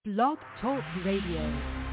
Blog Talk Radio.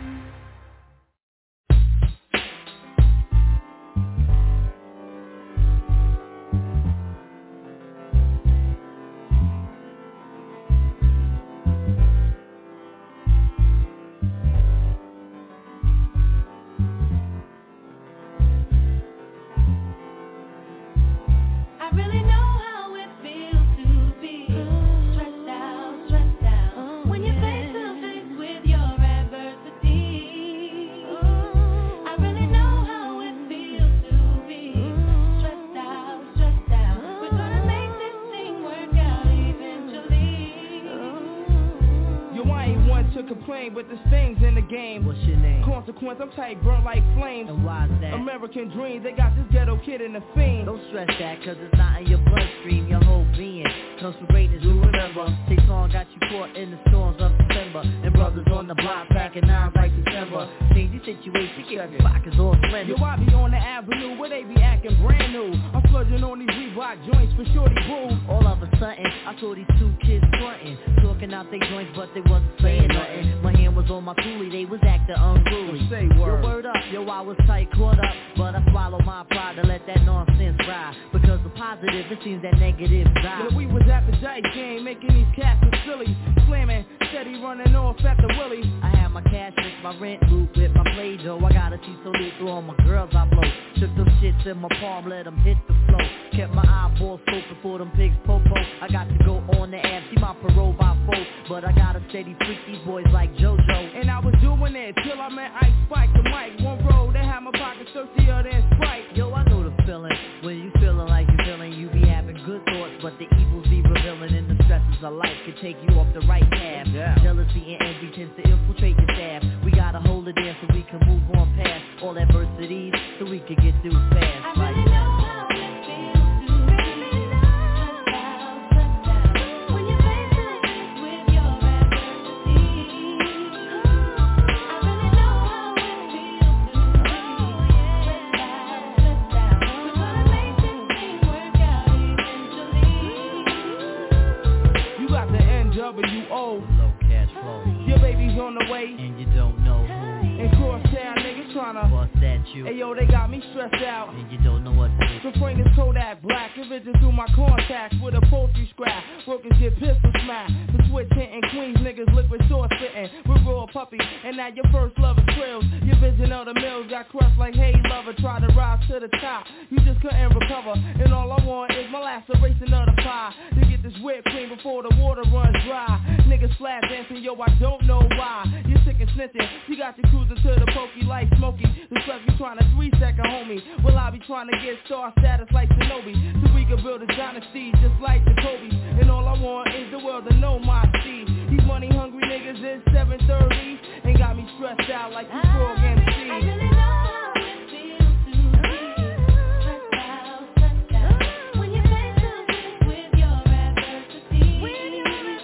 But there's things in the game. What's your name? Consequence, I'm tight, burnt like flames. And why's that? American dreams, they got this ghetto kid in the fiend. Don't stress that, cause it's not in your bloodstream. Your whole being comes from greatness, you remember. Say song got you caught in the storms of December. And brothers on the block packing nines like December. Change your situation, get your pockets all slender. Yo, I be on the avenue where they be acting brand new. I'm splurging on these Reebok joints for shorty boo. All of a sudden, I saw these two kids frontin', talking out their joints, but they wasn't saying nothing. My hand was on my coolie, they was acting unruly. Say word. Yo, word up, yo, I was tight, caught up, but I swallowed my pride to let that nonsense ride. Because the positive, it seems that negative died. Yeah, we was at the dice game, making these cats look silly. Slamming, steady running off at the willy. I had my cash with my rent loop with my play dough. I got a so lit through all my girls I blow. Took them shits in my palm, let them hit the flow. Kept my eyeballs scoping for them pigs popo. I got to go on the app, see my parole by four. But I got a steady freak these boys like JoJo. And I was doing it till I met Ice Spike the mic. One road, they had my pockets thirstier than Sprite. Yo, I know the feeling. When you feeling like you feeling, you be having good thoughts, but the evils be revealing, and the stresses of life can take you off the right path. Yeah. Jealousy and envy tends to infiltrate your staff. We gotta hold it in so we can move on past all adversities, so we can get through fast. I really know how it feels to be stressed out when you're face to face with your adversity. I really know how it feels to be stressed out. We're gonna make this thing work out eventually. You got the NWO. Low cash flow, Your baby's on the way. and you don't know who. And crosstown niggas tryna Bust at you, Hey yo, they got me stressed out. and you don't know what to do. So bring this Kodak black, if it just through my contacts with a poultry scrap. Workers get pistol smacked. The switch hitting Queens niggas liquid sauce fitting. We're raw puppy, and now your first love is trills. Your vision of the mills got crushed like hey lover. Try to rise to the top, you just couldn't recover. And all I want is my laceration of the pie. To get this whipped cream before the water runs dry. Niggas flat dancing, yo, I don't know why. You're sick and snitching, you got you cruising to the pokey like Smokey. The stuff you trying to 3-second homie. Well, I be trying to get star status like Shinobi, so we can build a dynasty just like the Kobe. And all I want is the world to know my seed. These money hungry niggas is 730 and got me stressed out like you frog MC. I really know how it feels to be stressed out when you're face to face with your adversity. I really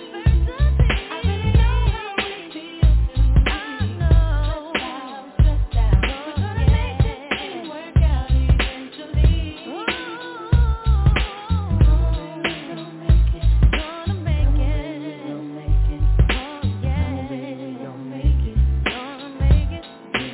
know how it feels to be stressed out. We're gonna make this thing work out eventually. Gonna make it. Oh yeah. Gonna make it.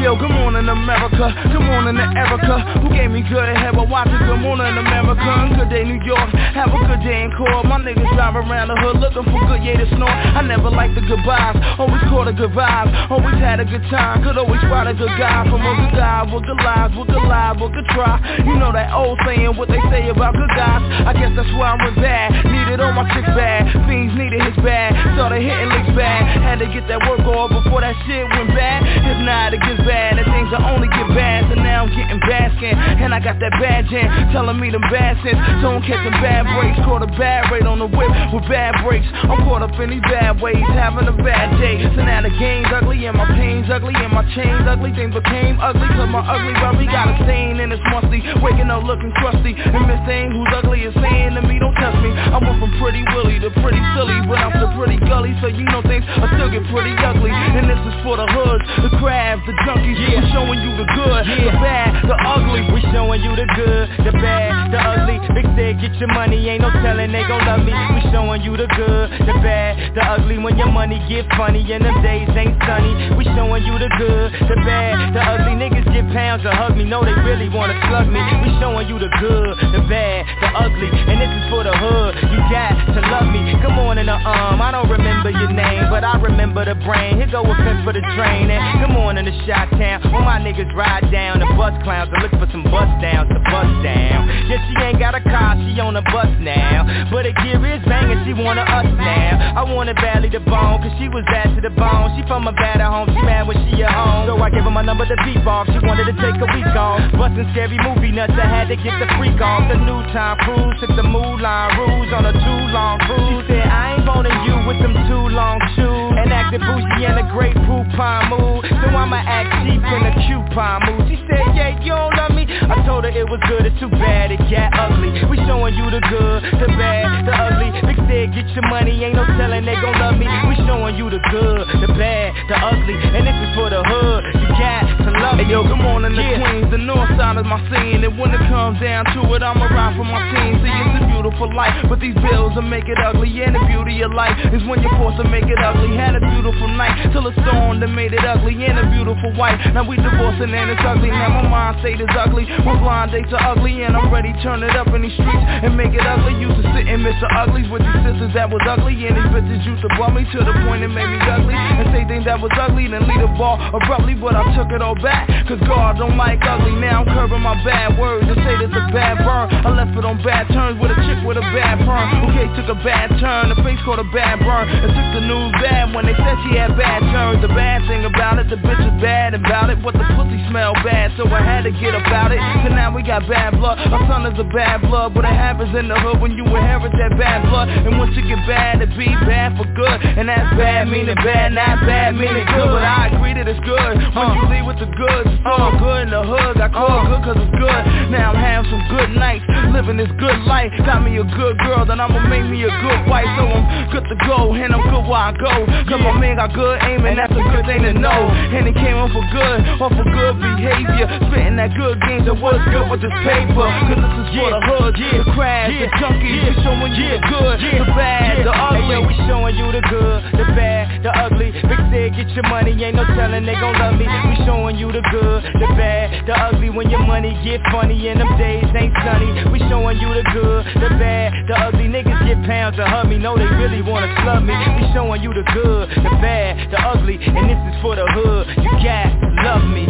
yo, good morning America, good morning to Erica, who gave me good head while watching Good Morning America. Good day New York, have a good day in court. My niggas drive around the hood looking for good, yeah, to snort. I never liked the goodbyes, always caught a good vibe, always had a good time, could always spot a good guy from a good guy, with good lives, with good live, with good try. You know that old saying, what they say about good guys, I guess that's why I went bad, needed all my chicks bad, fiends needed his bad, started hitting licks bad, had to get that work off before that shit went bad. If not, it gets bad, and things will only get bad, so now I'm getting bad skin, and I got that bad gin, telling me them bad sins, so I'm catching bad breaks, caught a bad rate on the whip with bad breaks, I'm caught up in these bad ways, having a bad day, so now the game's ugly, and my pain's ugly, and my chain's ugly, things became ugly, cause my ugly worry got a stain and it's musty, waking up looking crusty, and Miss Thing who's ugly is saying to me, don't touch me, I went from pretty willy to pretty silly, but I'm still pretty gully, so you know things will still get pretty ugly, and this is for the hoods, the crabs, the junkies, we're showing you the good, the bad, the ugly, we showing you the good, the bad, the ugly, Big Stick, get your money, ain't no telling they gon' love me, we showing you the good, the bad, the ugly, when your money get funny, and them days ain't sunny, we showing you the good, the bad, the ugly, niggas get pounds to hug me, know they really wanna slug me, we showing you the good, the bad, the ugly, and this is for the hood, you got to love me, good morning I don't remember your name, but I remember the brain, here go a fence for the train, and good morning to Chi-Town, when my niggas ride down, the bus clowns, and look for some bust downs to bust down, yeah she ain't got a car, she on a bus now, but her gear is banging, she wanna us now, I wanted badly to bone, cause she was bad to the bone, she from a bad at home, she mad when she at home, so I gave her my number to beep off, she wanted to take a week off, bustin' scary movie nuts, I had to get the freak off, the new Tom Cruise, took the Moulin Rouge on a too long cruise, she said I ain't boning you with them too long shoes, and acted bougie in a great poupon mood, so I'ma act cheap in a coupon mood, she said yeah you don't love me, I told her it was good, it's too bad it got ugly, we showing you the good, the bad, the ugly, Big Stick, get your money, ain't no telling they gon' love me, we showing you the good, the bad, the ugly, and this is for the hood, you got to love me. Hey yo, good morning to Queens, the north side of my scene, and when it comes down to it, I'ma ride for my team, see it's a beautiful life, but these bills will make it ugly, and the beauty of life is when you're forced to make it ugly, had a beautiful night, till a storm that made it ugly, and a beautiful wife, now we divorcing and it's ugly, now my mind state is ugly, when blind dates are ugly, and I'm ready turn it up in these streets, and make it ugly, used to sit and miss the uglies, with these sisters that was ugly, and these bitches used to bum me, to the point it made me ugly, and say things that was ugly, then leave the ball abruptly, but I took it all back, cause God don't like ugly, now I'm curbing my bad words, and say this a bad burn, I left it on bad terms, with a chick with a bad perm, okay, took a bad turn, the face caught a bad burn, and took the news bad, when they said she had bad turns, the bad thing about it, the bitch is bad about it, but the pussy smell bad, so I had to get about it, so now we got bad blood, our son is a bad blood, but it happens in the hood when you inherit that bad blood, and once you get bad, it be bad for good, and that's bad meaning bad, not bad meaning good, but I agree that it's good, when you leave with the goods, it's all good in the hood, I call it good cause it's good, now I'm having some good nights, living this good life, got me a good girl, then I'ma make me a good wife, so I'm good to go, and I'm good where I go, cause my man got good aim, and that's a good thing to know, and he came on for good behavior, spitting that good game, so what's good with this paper, cause this is for the hood, the crabs, the junkies, we showing you the good, the bad, the ugly, hey, yo, we showing you the good, the bad, the ugly, Big Stick, get your money, ain't no telling they gon' love me, we showing you the good, the bad, the ugly, when your money get funny, and them days ain't sunny, we showing you the good, the bad, the ugly, niggas get pounds to hug me, know they really wanna slug me, we showing you the good, the bad, the ugly, and this is for the hood, you got to love me.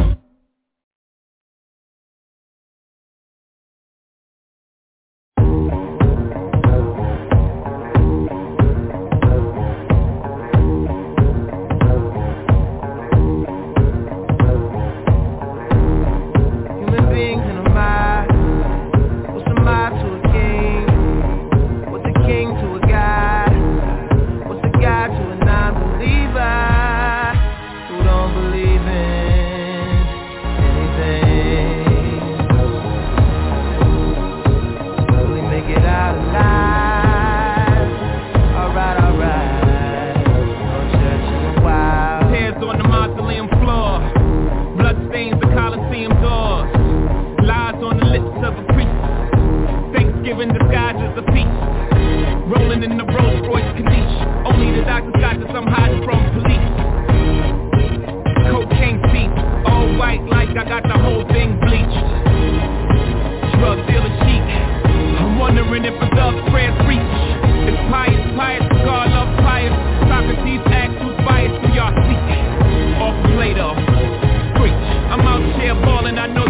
I'm hiding from police. Cocaine beats, all white,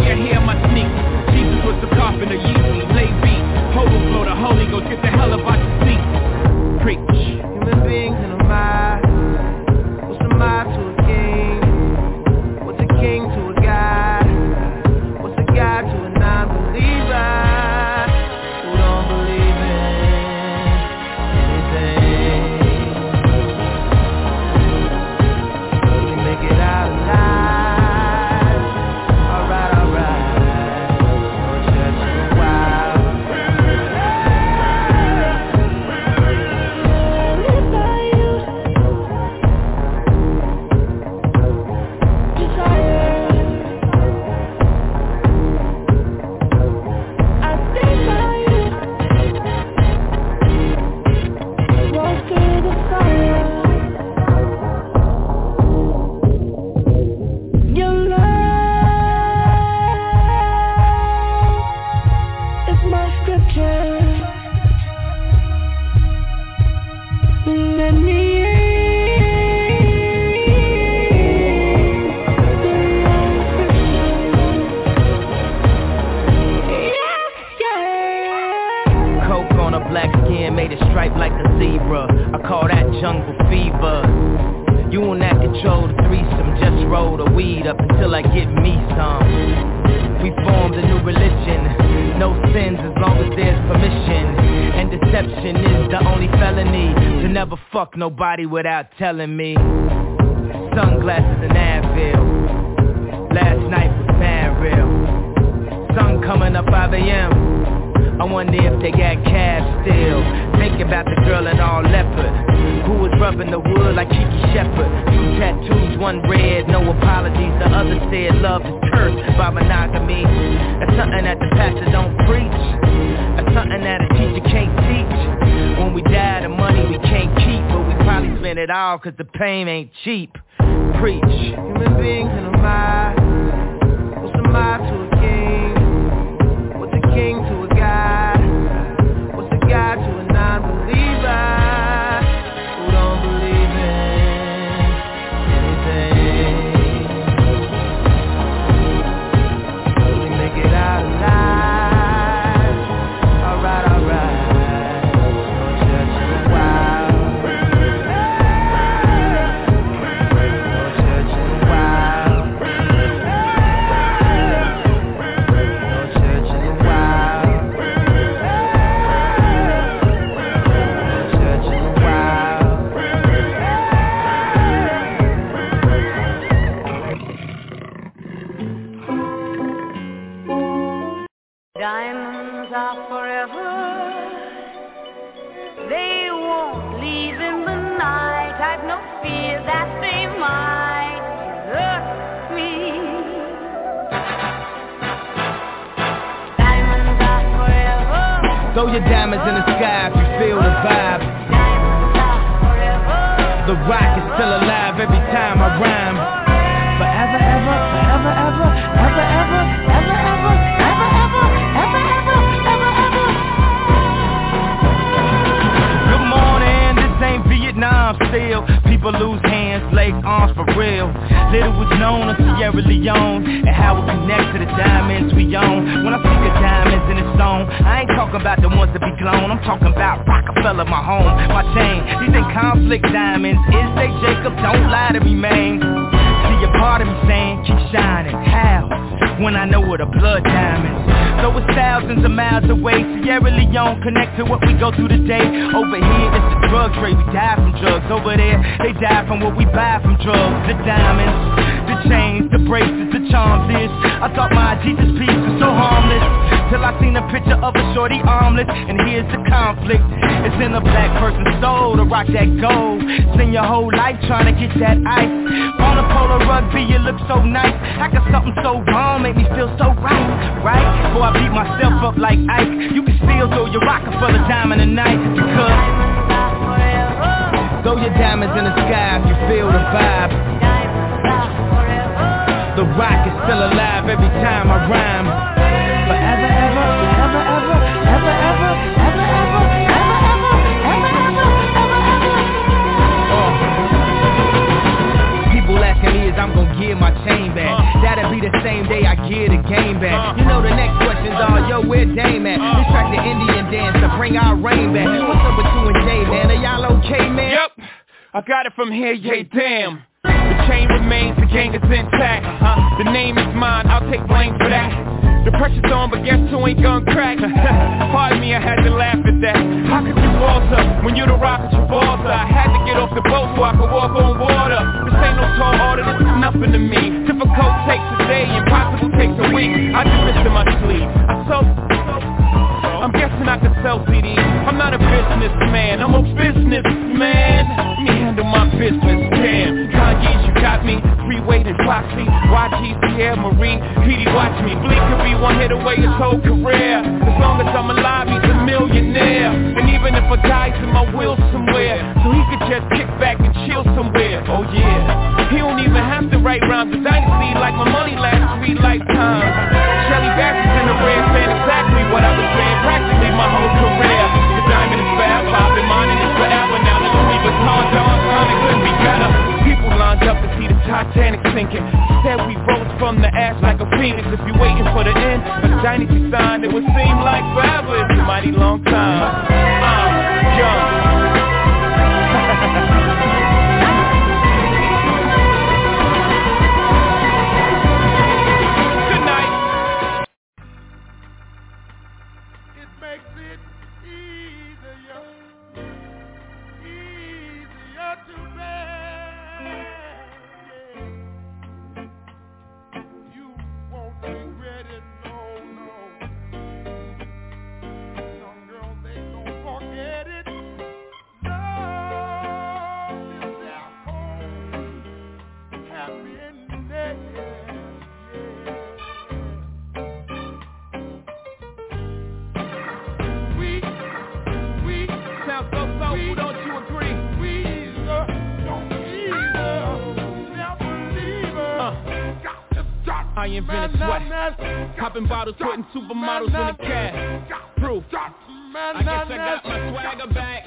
your hair, my sneakers. Jesus was the carpenter, Yeezy, play beat. Overflow the Holy Ghost, get the hell about your seat. Preach. Human beings in a mob. What's a mob to a king? What's a king to a god? What's a god to a non-believer who don't believe in anything? We make it out alive. Alright, alright. No church in a while. Nobody without telling me. Sunglasses and Advil. Last night was mad real. Sun coming up 5 a.m. I wonder if they got cash still. Think about the girl in all leopard who was rubbing the wood like Kiki Shepard. 2 tattoos, 1 red, no apologies. The other said love is cursed by monogamy. That's something that the pastor don't preach. That's something that a teacher can't teach. When we die, the money we can't keep, but we probably spend it all cause the pain ain't cheap. Preach. Human beings in a mob. What's a mob to a king? What's a king to a god? What's a god to a non-believer who don't believe in anything? We make it out alive. Alright, alright. Diamonds are forever. They won't leave in the night. I've no fear that they might hurt me. Diamonds are forever. Throw your diamonds in the sky if you feel the vibe. Diamonds are forever. The rock is still alive every time I rhyme. Forever, ever, forever, ever, ever, ever, ever, ever, ever, ever, ever, ever, ever, ever. Good morning, this ain't Vietnam still. People lose hands, legs, arms for real. Little was known of Sierra Leone and how it connects to the diamonds we own. When I speak of diamonds in its own, I ain't talking about the ones that be glown. I'm talking about Rockefeller, my home, my chain. These ain't conflict diamonds, is they, Jacob? Don't lie to me, man. See a part of me saying, keep shining. How? When I know what a blood diamond. So it's thousands of miles away. Sierra Leone connect to what we go through today. Over here it's the drug trade, we die from drugs. Over there they die from what we buy from drugs. The diamonds, the chains, the bracelets, the charms is I thought my Jesus piece was so harmless till I seen a picture of a shorty armless. And here's the conflict, it's in a black person's soul to rock that gold. Spend your whole life trying to get that ice. On a polo rugby you look so nice. How could something so wrong make me feel so right, right? Before I beat myself up like Ike, you can still throw your Rockefeller diamond tonight. Because throw your diamonds in the sky if you feel the vibe. The rock is still alive every time I rhyme. Forever, ever, ever, ever, ever, ever, ever, ever, ever, ever, ever, ever, ever, ever. People asking me is I'm gonna give my chain back. That'll be the same day I give the game brain back. You know the next questions are, yo, where Dame at? This track the Indian dance to bring our rain back. What's up with you and Jay, man? Are y'all okay, man? Yep, I got it from here, yeah, damn. The chain remains, the gang is intact. The name is mine, I'll take blame for that. The pressure's on, but guess who ain't gon' crack? Pardon me, I had to laugh at that. How could you falter when you the rock at Gibraltar? I had to get off the boat so I could walk on water. This ain't no tall order, this is nothing to me. Difficult takes a day, impossible takes a week. I do this in my sleep. I'm guessing I can sell CDs. I'm not a businessman, I'm a businessman. Let me handle my business, damn. Kanye's, you got me. Freeway and Foxy, YG, Sierra Marie, PD, watch me. Bleak could be one hit away his whole career. As long as I'm alive, he's a millionaire. And even if I die, in my will somewhere, so he could just kick back and chill somewhere. Oh yeah, he don't even have to write rhymes. The dynasty like my money lasts 3 lifetimes. Shelly Bassett's in the red, saying exactly what I was saying practically my whole career. The diamond is fab, I've been mining it forever. Now the Louis Vuitton, Don Sonic couldn't be better. People lined up to see the Titanic sinking. Said we rose from the ash like a phoenix. If you're waiting for the end of the dynasty sign, it would seem like forever. It's a mighty long time. Young. I invented sweat, popping bottles, putting supermodels in the cab. Proof, I guess I got my swagger back.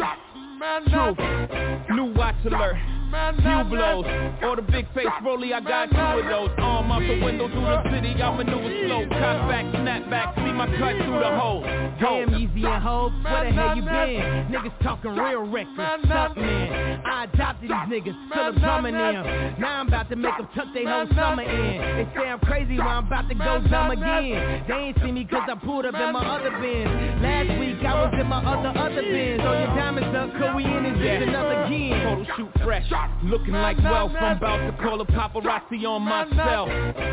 Truth, new watch alert, few blows, or the big face rollie, I got 2 of those. Arm out the window through the city, I maneuver slow. Cut back, snap back, see my cut through the hole. Damn, Easy and Hope, where the hell you been? Niggas talking real reckless, stuck man. I adopted these niggas, Philip drumming them. Now I'm about to make them tuck their whole summer in. They say I'm crazy, well I'm about to go dumb again. They ain't see me cause I pulled up in my other Benz. Last week I was in my other Benz. So your diamonds up, cause we in this bitch another again. Photo shoot fresh, looking like wealth. I'm about to call a paparazzi on myself.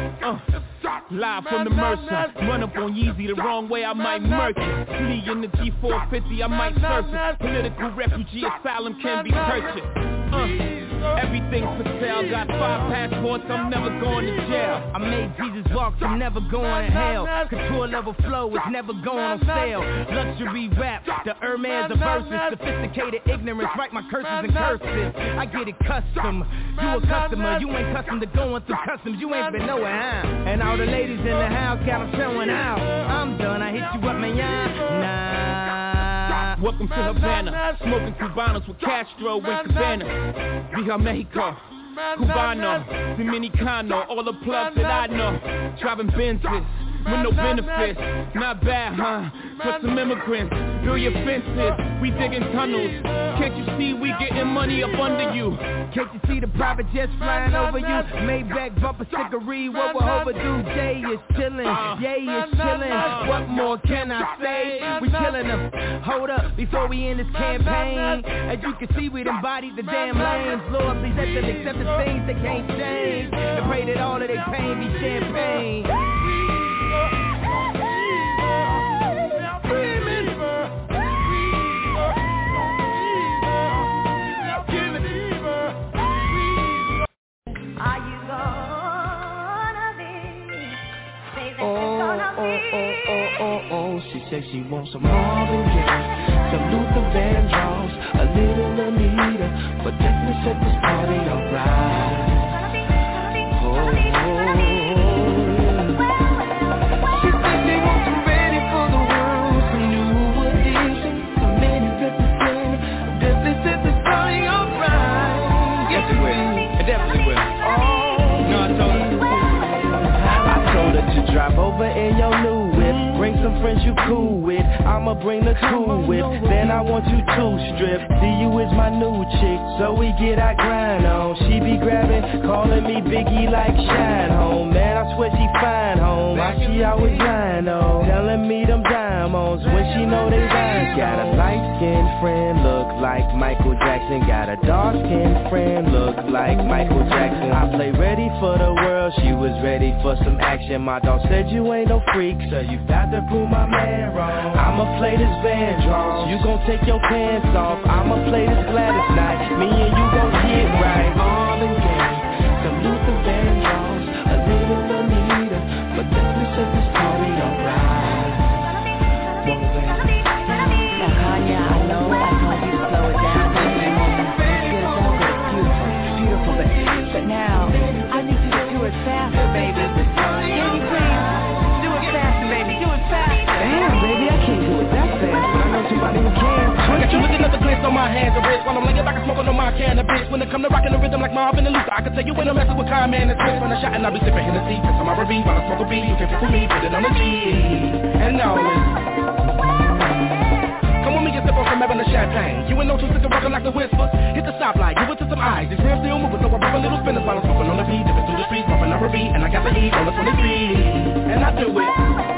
Live from the Mercer, run up on Yeezy the wrong way, I might murk it. Flee in the G450, I might surface. Political refugee asylum can be purchased. Everything's for sale, got 5 passports, I'm never going to jail. I made Jesus walk, I'm never going to hell. Couture level flow is never going on sale. Luxury rap, the Hermes of verses. Sophisticated ignorance, write my curses in cursive. I get it custom, you a customer. You ain't custom to going through customs, you ain't been nowhere, huh? And all the ladies in the house got them showing out. I'm done, I hit you up, man, nah. Welcome to Havana, smoking Cubanos with Castro and Cabana. Via Mexico, Cubano, Dominicano, all the plugs that I know. Driving Benzes with no benefits, not bad, huh? For some immigrants, build your fences, we digging tunnels. Can't you see we getting money up under you? Can't you see the private jets flying over you? Maybach bumper stickery, what we're overdue. Jay is chillin', Yay is chillin'. What more can I say? We killin' them. Hold up, before we end this campaign. As you can see, we embodied the damn lanes. Lord, please let them accept the things they can't change. And pray that all of their pain be champagne. She said she wants some Marvin Gaye, some Luther Vandross, a little Anita, but definitely set this party alright. She said she wants some ready for the world, some new additions, some many represent, definitely set this party alright. Yes, it will. It definitely will. Oh, no, I told her to drive over friends you cool with, I'ma bring the cool whip. Then I want you to strip. See you is my new chick, so we get our grind on. She be grabbing, calling me Biggie like Shine Home. Man, I swear she fine home. Why she always lying on? Telling me them diamonds when she know they lying. Got a light-skinned friend, look like Michael Jackson. Got a dark-skinned friend, look like Michael Jackson. I play ready for the world, she was ready for some action. My dog said you ain't no freak, so you got to prove my man wrong. I'ma play this band drums, you gon' take your pants off. I'ma play this Gladys night, me and you gon' get right. Marvin Gaye, some Luther Vandross, a little Anita, but definitely set this party alright. Kanye, I know I told you to slow it down. Beautiful, but now I need you to do it faster, baby. Can you please do it faster, baby? Do it faster. Damn, baby, I can't do it that fast, but I know somebody who can. I got you looking at the glitz on my hands and wrists while I'm laying back and smoking on my cannabis. When it come to rocking the rhythm like Marvin and Luther, I can tell you when I'm messing with Kyle-Man and Smith. When I shot and I be sipping Hennessy, piss on my R&B while I smoke a beat. You can pick with me, put it on the G, and all this. Come with me and sip on some Evan and champagne. You ain't no two sick of rockin' like the Whispers. Hit the stoplight, give it to some eyes. These rims still moving, so I pop a little spinners while I'm smoking on the beat. Dipping through the streets, bumping R&B, and I got the heat on the 23, and I do it.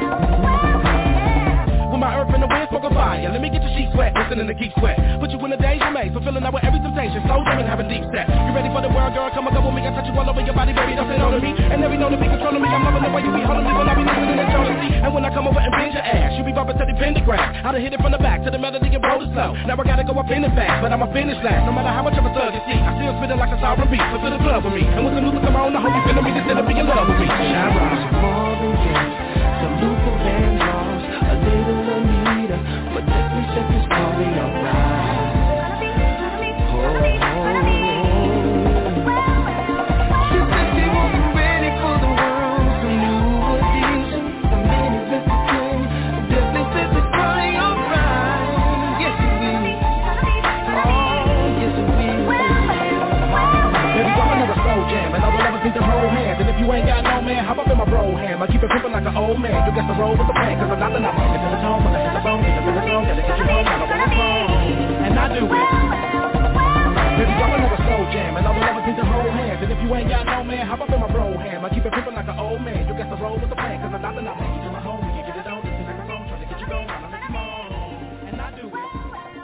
With my earth in the wind, smoke a fire. Let me get your sheets wet, listening to Keith Sweat. Put you in the danger maze, fulfilling out with every temptation. Slow down and having deep set. You ready for the world, girl? Come and go with me. I touch you all over your body, baby. Don't say no to me. And every know to be controlling me. I'm loving the way you be holding me when I be listening to jealousy. And when I come over and bend your ass, you be bumping to the pentagram. I done hit it from the back to the melody and roll it slow. Now I gotta go up in it fast, but I'ma finish last. No matter how much of a thug you see, I still spitting like a sour beat. So to the club with me. And when the music come on, I hope you feeling me. Instead of being in love with me. Shine bright. Marvin Gaye, some Luther Vandross, a little Anita, but definitely set this party alright. She said she wasn't ready for the world, some new addition, some manifestation. Definitely set this party alright. Yes, it will. Oh, yes, it will. Baby, I'm another slow jam, and all the lovers need to hold hands. And if you ain't got no man, hop up in my bro ham. I keep it pimpin' like an old man. You got to roll with the plan, cause I'm not the number. It's in the tone, when I hit the bone, get the rhythm, gotta get you home, I don't want to phone. And I do it. Baby, I'm another slow jam, and all the lovers need to hold hands. And if you ain't got no man, hop up in my bro ham. I keep it pimpin' like an old man. You got to roll with the plan, cause I'm not the number. You my home, you get it on, listen like a phone, trying to get you going, I'm like, come on. And I do it.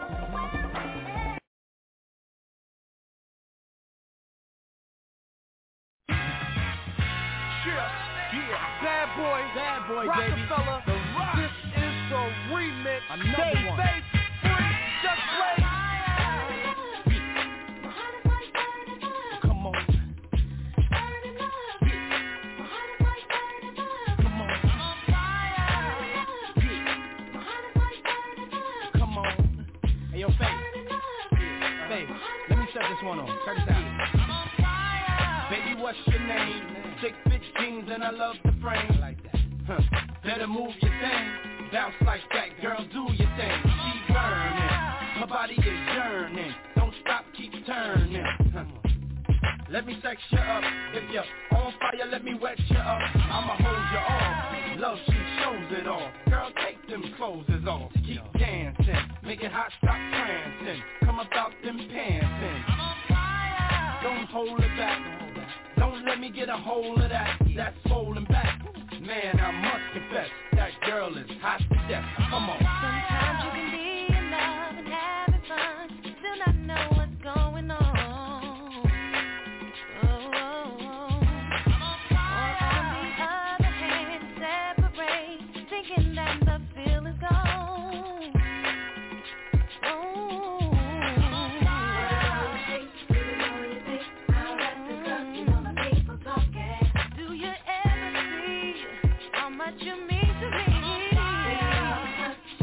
Bad boy, baby. This is the remix. Another one. Bass, free, just wait. Come on. Come on. Hey, yo, Faith. Faith, let me set this one on. Check this out. Baby, what's your name? 6'6" jeans and I love the frame. Like that. Better move your thing. Bounce like that, girl, do your thing. She's burning. Her body is yearning. Don't stop, keep turning. Let me sex you up. If you're on fire, let me wet you up. I'ma hold you off. Love, she shows it all. Girl, take them clothes off. Keep dancing. Make it hot, stop prancing. Come about them pantsing. Don't hold it back. Don't let me get a hold of that. That's holding back. Man, I must confess, that girl is hot to death. Come on. Sometimes you can be in love and having fun, still not know what's going on. Or on the other hand, separate, thinking that the feel is gone. Do you ever see how much you mean to me?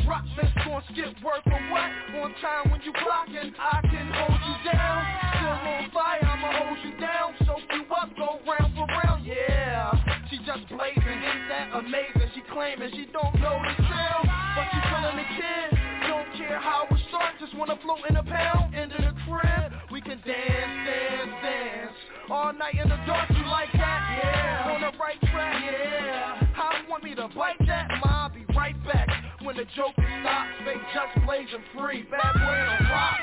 rock that's gon' skip work or what? On time when you clockin', I can hold you down. Still on fire, I'ma hold you down. Soak you up, go round for round, yeah. She just blazing, ain't that amazing? She claiming she don't know the sound, but she feeling the kid. Don't care how it starts, just wanna float in a pound. Into the crib, we can dance all night in the dark, you like that? Yeah, on the right track, yeah. How you want me to bite that? I'll be right back when the joke stops. They just blazing free, bad boy on rock.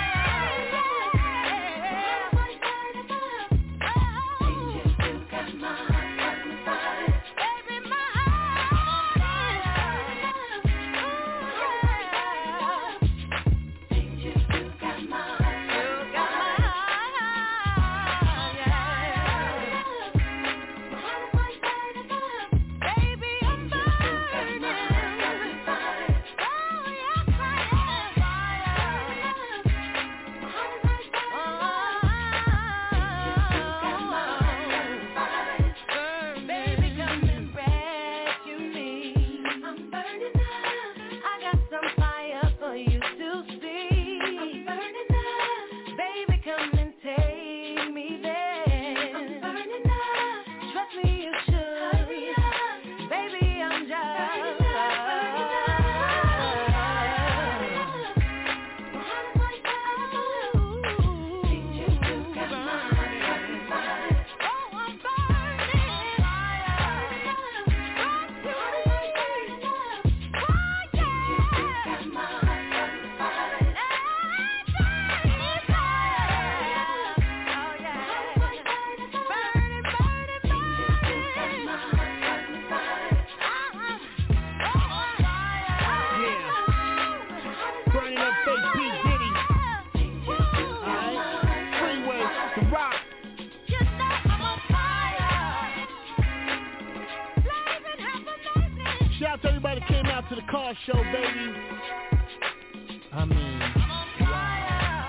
Show, baby. I mean, wow.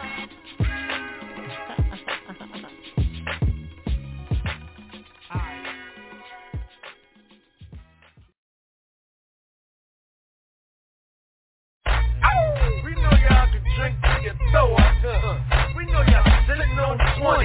We know y'all can drink till you throw up. We know y'all sitting on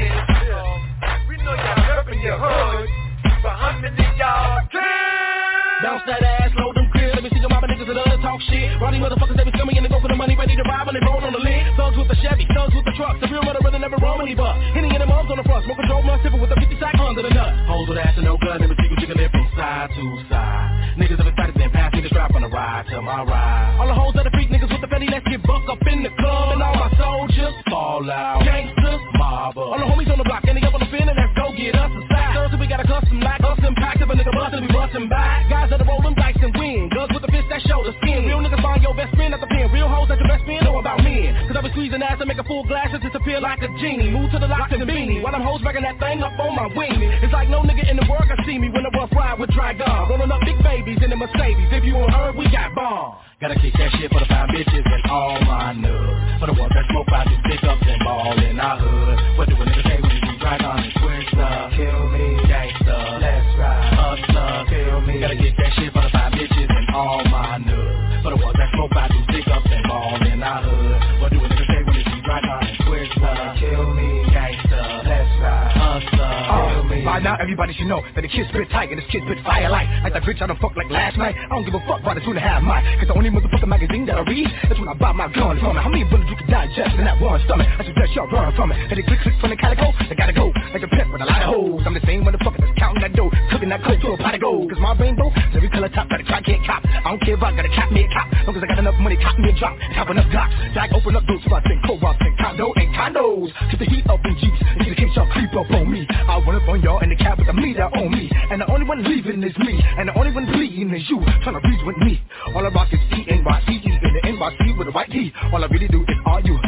20. We know y'all repping your hood. But how many y'all can? Bounce that ass, load them crib. Let me see your mama niggas that other talk shit. Rowdy motherfuckers, they be coming in and go for the money, ready to rob and they roll on the lid. Thugs with the Chevy, thugs with the trucks. The real mother really never roll any buck. Henny and them arms on the front, smoke a dope, must sip it with a 50 sack under the nut. Hoes with ass and no gun, every single chicken live from side to side. Niggas have excited then pass niggas strap on the ride to my ride. All the hoes that are freak niggas with the petty, let's get bucked up in the club. And all my soldiers fall out. Gangsters, mob up. All the homies on the block, and they up on the fin and let's go get us a side. Thursday we got a custom like custom pack. If a nigga bustin', we bustin' back. Guys that are rolling dice and win. Guns with the fist that show the skin. Real niggas find your best friend at the pen. Real hoes at your best friend know about men. Cause I be squeezing ass and make a full glass and disappear like a genie. Move to the locks and beanie while them hoes racking that thing up on my wing. It's like no nigga in the world can see me when I rough ride with Dragon. Rolling up big babies in the Mercedes. If you on her, we got bomb. Gotta kick that shit for the fine bitches and all my nuts. For the ones that smoke out these pick ups and ball in our hood. What do a nigga say when you see Dragon and Twister? Kill me, gangsta, let's ride. Hustler, kill me. Gotta get that shit for the fine bitches and all my nuts. For the ones that smoke out these pick ups and ball in our hood. What do a nigga say when you see Dragon and Twister? Kill me, gangsta, let's ride. Hustler, kill me. By now everybody should know that the kid spit tight and this kid spit fire like that bitch I done fucked like last night. I don't give a fuck about the 2.5 mic. Cause the only motherfucking magazine that I read, that's when I buy my gun from it. How many bullets you can digest in that one stomach? I suggest y'all run from it. And they click from the calico, they gotta go like a pet with a lot of hoes. I'm the same motherfucker that's counting that dough, cooking that coke to a pot of gold. Cause my rainbow, every color top, got a try, can't cop. I don't care if I gotta cap me a cop, long as I got enough money, cop me a drop. Top enough blocks, Jack open up doors, so I think co-ops and condo and condos. Keep the heat up in Jeeps, and in case y'all creep up on me. I run up on y'all in the cab with the meter on me. And the only one leaving is me, and the only one bleeding is you, trying to breathe with me. All I rock is E-N-Y-C-E in the NYC with a white T. All I really do is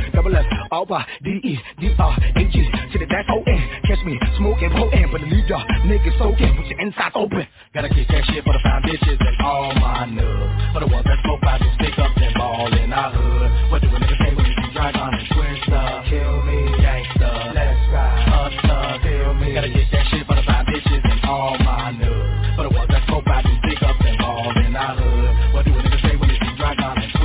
R-U-F-F-R-Y-D-E-D-R-A-G to the dash O-N. Catch me smoking potent, but leave y'all niggas soaking with your insides open. Gotta kick that shit for the fine bitches and all my nuts. For the ones that smoke out these pick ups and ball in our hood. What do a nigga say when you see Dragon and Twister? Kill me, gangsta, let's ride. Hustler, kill me. Gotta kick that shit for the fine bitches and all my nuts. For the ones that smoke out these pick ups and ball in our hood. What do a nigga say when you see Dragon and Twister?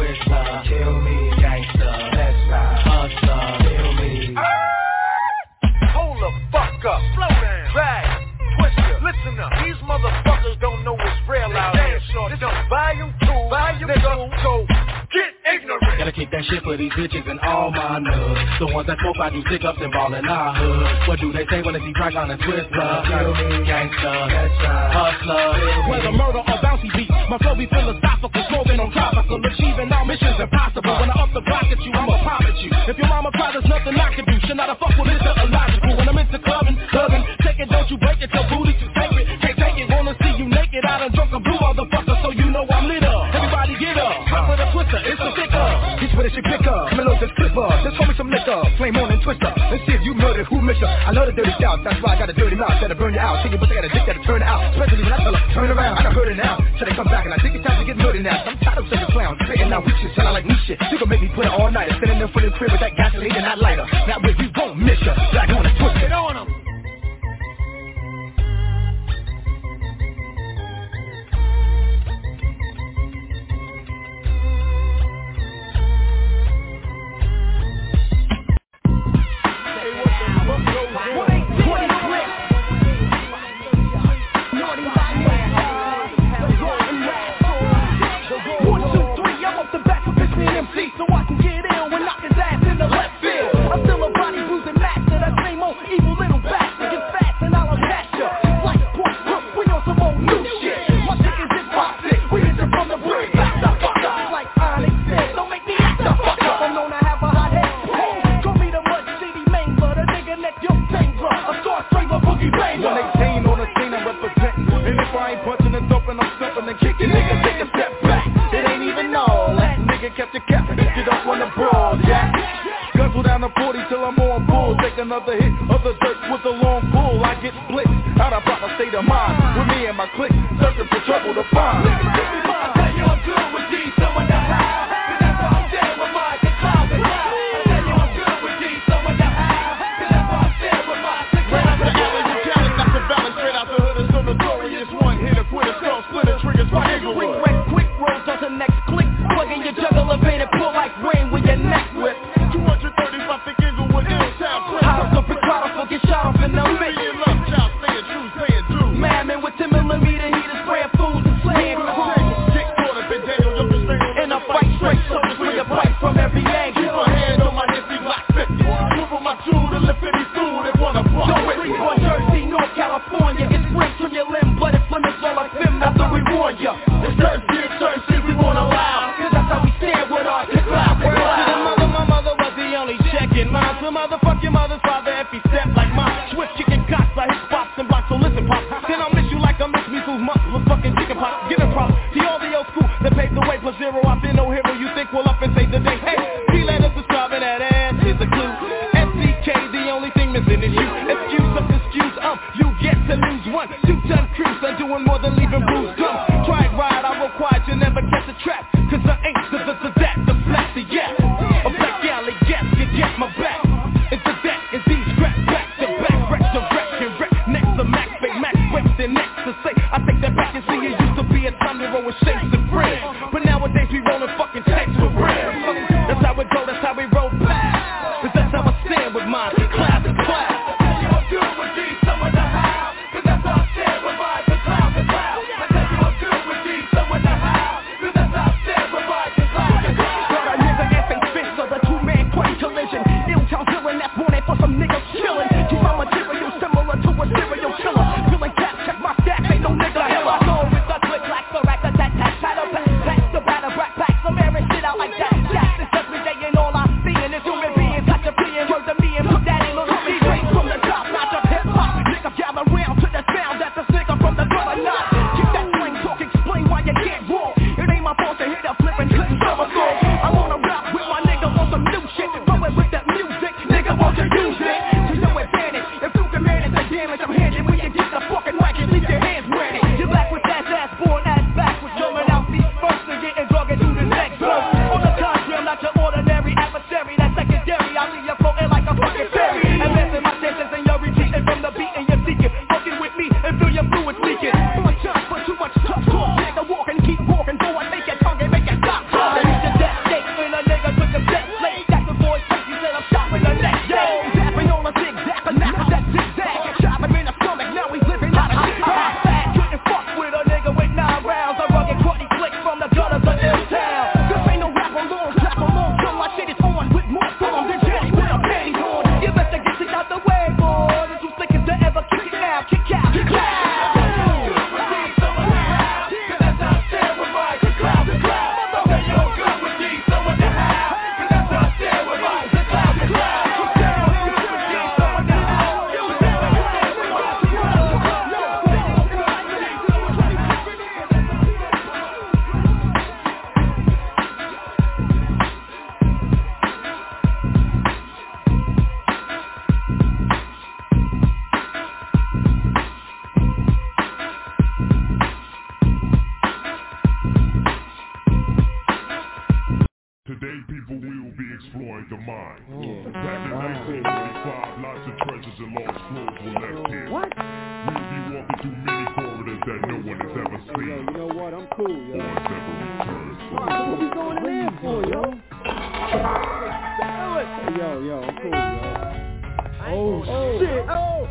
kick that shit for these bitches and all my nugs. The ones that smoke, I do stick ups and ball in our hood. What do they say when they see Drake on a Twister? Gangsta, hustler. Whether murder or bouncy beat, my flow be philosophical, smoking on tropical, achieving all missions impossible. When I up the block at you, I'ma pop at you. If your mama cry, there's nothing I can do. Should not have fuck with Mr. Illogical. When I'm into clubbing, thugging, take it, don't you break it, your booty too sacred. Can't take it, wanna see you naked, I done drunk a blue motherfucker, so you know I'm lit up. Everybody get up, hop with a twister, it's a stick up. He's what it should pick up, melodious clipper. Just call me some liquor, flame on and twister. Let's see if you murdered, who missed her. I love the dirty south, that's why I got a dirty mouth. That'll burn you out, see you, but I got a dick that'll turn it out. Especially when I tell her, turn around, I done heard it now. So they come back and I think it's time to get murdered now. I'm tired of such a clown, spitting out weak shit, sound like new shit. You gon' make me put it all night, standing in front of the crib with that gasoline and that lighter. Now if you won't miss her, black on a twist. Get on 'em. So I can get ill when knock his ass in the left field. I'm still a body bruising master, that same old evil little bastard. Get fast and I'll catch ya. Like point, we on some old new shit. My chick is just toxic, we hit you from the bridge. Back the fuck up, like Onyx said, don't make me act the fuck up. I'm known to have a hot head. Hey, call me the Mud City Mangler, the nigga neck your tangler. A star straight boogie banger. 118 on the scene I'm representing. And if I ain't punching and thumping, I'm stumping and kicking. Nigga, take a step back. It ain't even all that. Nigga kept your cap. Get up on the brawl, Jack. Guzzle down the 40 till I'm on bull. Take another hit of the dirt with a long pull. I get split out of proper state of mind. With me and my clique, searching for trouble to find. I tell you I'm good with D, so in the house. Cause that's what I'm saying with my clouds and clouds. I tell you I'm good with D, so in the house. Cause that's what I'm saying with my clouds and clouds. That's the balance straight out the hood. It's so notorious. One hit a quitter, skull splitter, triggers my quick, quick rolls on the next click. Plug in your juggler vein and pull like rain with your neck whip. 235 thick Inglewood, Hilltown, Clip. House of Ricardo, get shot off in the mix. Love child, staying true, paying due. Madman with 10 millimeter heater, spraying fools and slaying crews. Get caught up in Daniel, you're restraining. In a fight straight, so swing a pipe from every angle. Keep a hand on my nifty Glock 50. Swivel my tool to lift any fool that wanna fuck. Don't with me, New Jersey, North California. It's springs on your limb, blooded flames all like film after we warn ya. It's certain shit we won't allow. Cause that's how we stand with our cloud. My mother was the only checking mine. So motherfuck your mother's father if he stepped like mine. Swift kicking cops, I hit spots and blocks, so listen pop. Then I'll miss you like I miss me fool's muscle of fucking chicken pop. Giving props to all the old school that paved the way for zero. I've been no hero, you think we'll up and save the day. Hey, P-Letters describing that ass is a clue. SCK, the only thing missing is you. Excuse of excuse, you get to lose one. 2-ton crews are doing more than leaving bruised gums. Try and ride, I will quiet, you never catch a trap. Cause I ain't the flat, the yeah. A black alley, yes, you get my back. It's the that, it's these scrap back to back, wreck to wreck and wreck. Next to Max, fake Max, whips and next to say. I take that back and see it used to be a time to roll with shapes and friends. But nowadays we rollin' fucking tanks with brands. That's how it go, that's how we roll past. Cause that's how I stand with mine, class and class. I'm good with D, so in the house. Cause that's how I stand with mine, clouds and clouds. I tell you I'm good with D, so in the house. Cause that's how I stand with mine, clouds and clouds. Got a nigga effing fist of the two-man quake collision. Ill-town villain that's wanted for some niggas chillin'. Keep my material similar to a serial killer. Feeling cap, check my stats, ain't no nigga hella. I know with the click, like the rack, attack, pass the batter, backpack, some air and shit out like that. Gas is every day and all I many people will be exploring the mind. Back in 1935, lots of treasures and lost clothes were left here. What? We'll be walking through many corridors that no one has ever seen. Yo, you know what? I'm cool, yo. Or has ever returned. What we going in there for, yo? Yo, I'm cool, yo. Oh, shit. Oh.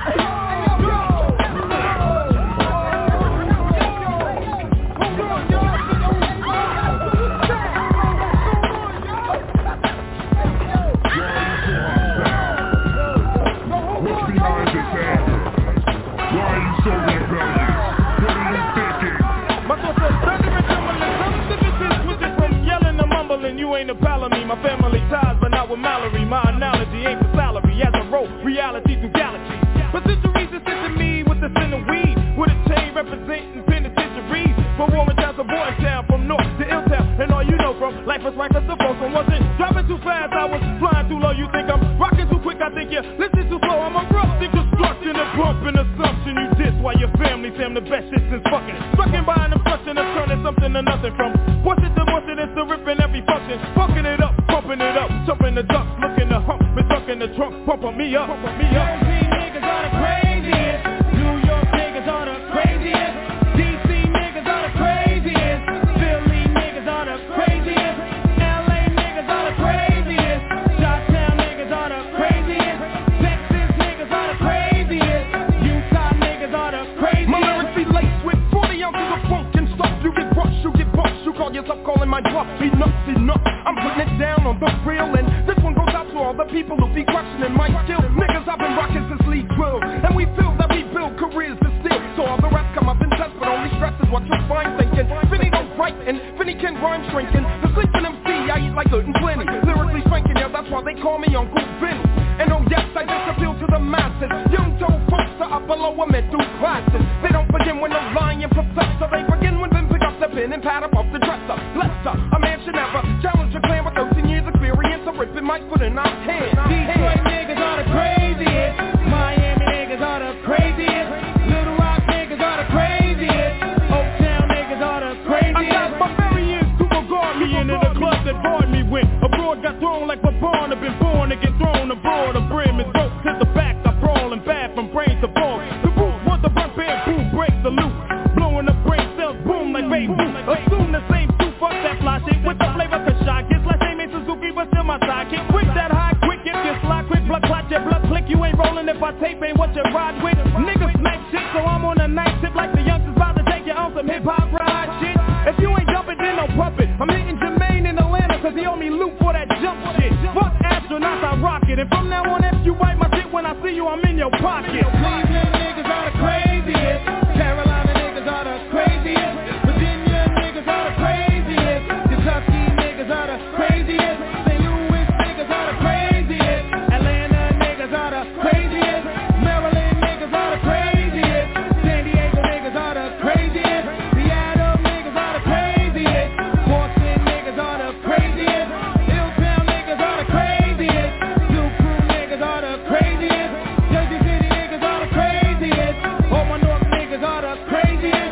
You ain't a pal of me, my family ties, but not with Mallory. My analogy ain't for salary, as I wrote reality through galaxies. But centuries is to me with the sin of weed, with a chain representing penitentiaries. For Warren Town to Boys Town, from north to Illtown, and all you know from life was right, cause the folks wasn't dropping too fast, I was flying too low. You think I'm rocking too quick, I think you listen too slow. I'm erupting, constructing and bumping assumption. You diss while your family say I'm the best shit since fucking. Strucking by an obstruction of turning something to nothing from what's it to what's it, it's to ripping every function. Fucking it up, pumping it up, jumping the ducks, looking to hump, been stuck in the trunk, pumping me up, pumping me up. Niggas are the craziest, New York niggas are the craziest, DC niggas are the craziest, Philly niggas are the craziest, LA niggas are the craziest, Chi-Town niggas are the craziest, Texas niggas are the craziest, Utah niggas are the craziest. My lyrics be laced with 40 ounces of funk and stuff. You get brushed, you get bumped, you call yourself calling my bluff. Enough. I'm putting it down on the real, and this one goes out to all the people who be questioning my skill. Niggas, I've been rocking since League 12, and we feel that we build careers to steal. So all the rest come up in test, but only stress is what you'll find thinking. Vinny don't write, and Vinny can rhyme shrinking. The sleeping MC, I eat like good and plenty. Lyrically spanking, yeah, that's why they call me Uncle Vinny. And oh yes, I just appeal to the masses. Young told folks are up below a middle classes. They don't begin when they're lying professor. They begin when they pick up the pen and pad up off the dresser. Lester, a man should never challenge a clan with 13 years experience of ripping mics with an out hand. Detroit niggas are the craziest. Miami niggas are the craziest. Little Rock niggas are the craziest. Oaktown niggas are the craziest. I got barbarians who will guard me into the club that barred me when abroad got thrown like we're born. I've been born to get thrown abroad. The brim is broke to the back. I brawl and bad from brain to bone. The roof want the run band, boom, break the loop. Blowing up brain cells, boom like baby. Assume the same two, fuck that fly shit with the flavor cause shot gets like same Suzuki but still my sidekick. Quick that high, quick get this slide, quick blood clot your blood click. You ain't rolling if I tape ain't what you ride with. Niggas smack shit so I'm on a night tip like the youngsters about to take you on some hip hop ride shit. If you ain't jumping then don't pump it. I'm hitting Jermaine in Atlanta cause he owe me loot for that jump shit. Fuck astronauts I rock it. And from now on if you bite my shit when I see you I'm in your pocket. Cleveland niggas are the craziest. Carolina niggas are the craziest. Virginia niggas are the craziest. Kentucky niggas are the craziest. St. Louis niggas are the craziest. Atlanta niggas are the craziest. Maryland niggas are the craziest. San Diego niggas are the craziest. Seattle niggas are the craziest. Boston niggas are the craziest. Hilltown niggas are the craziest. Blue Crew niggas are the craziest. Jersey City niggas are the craziest. All my North niggas are the craziest.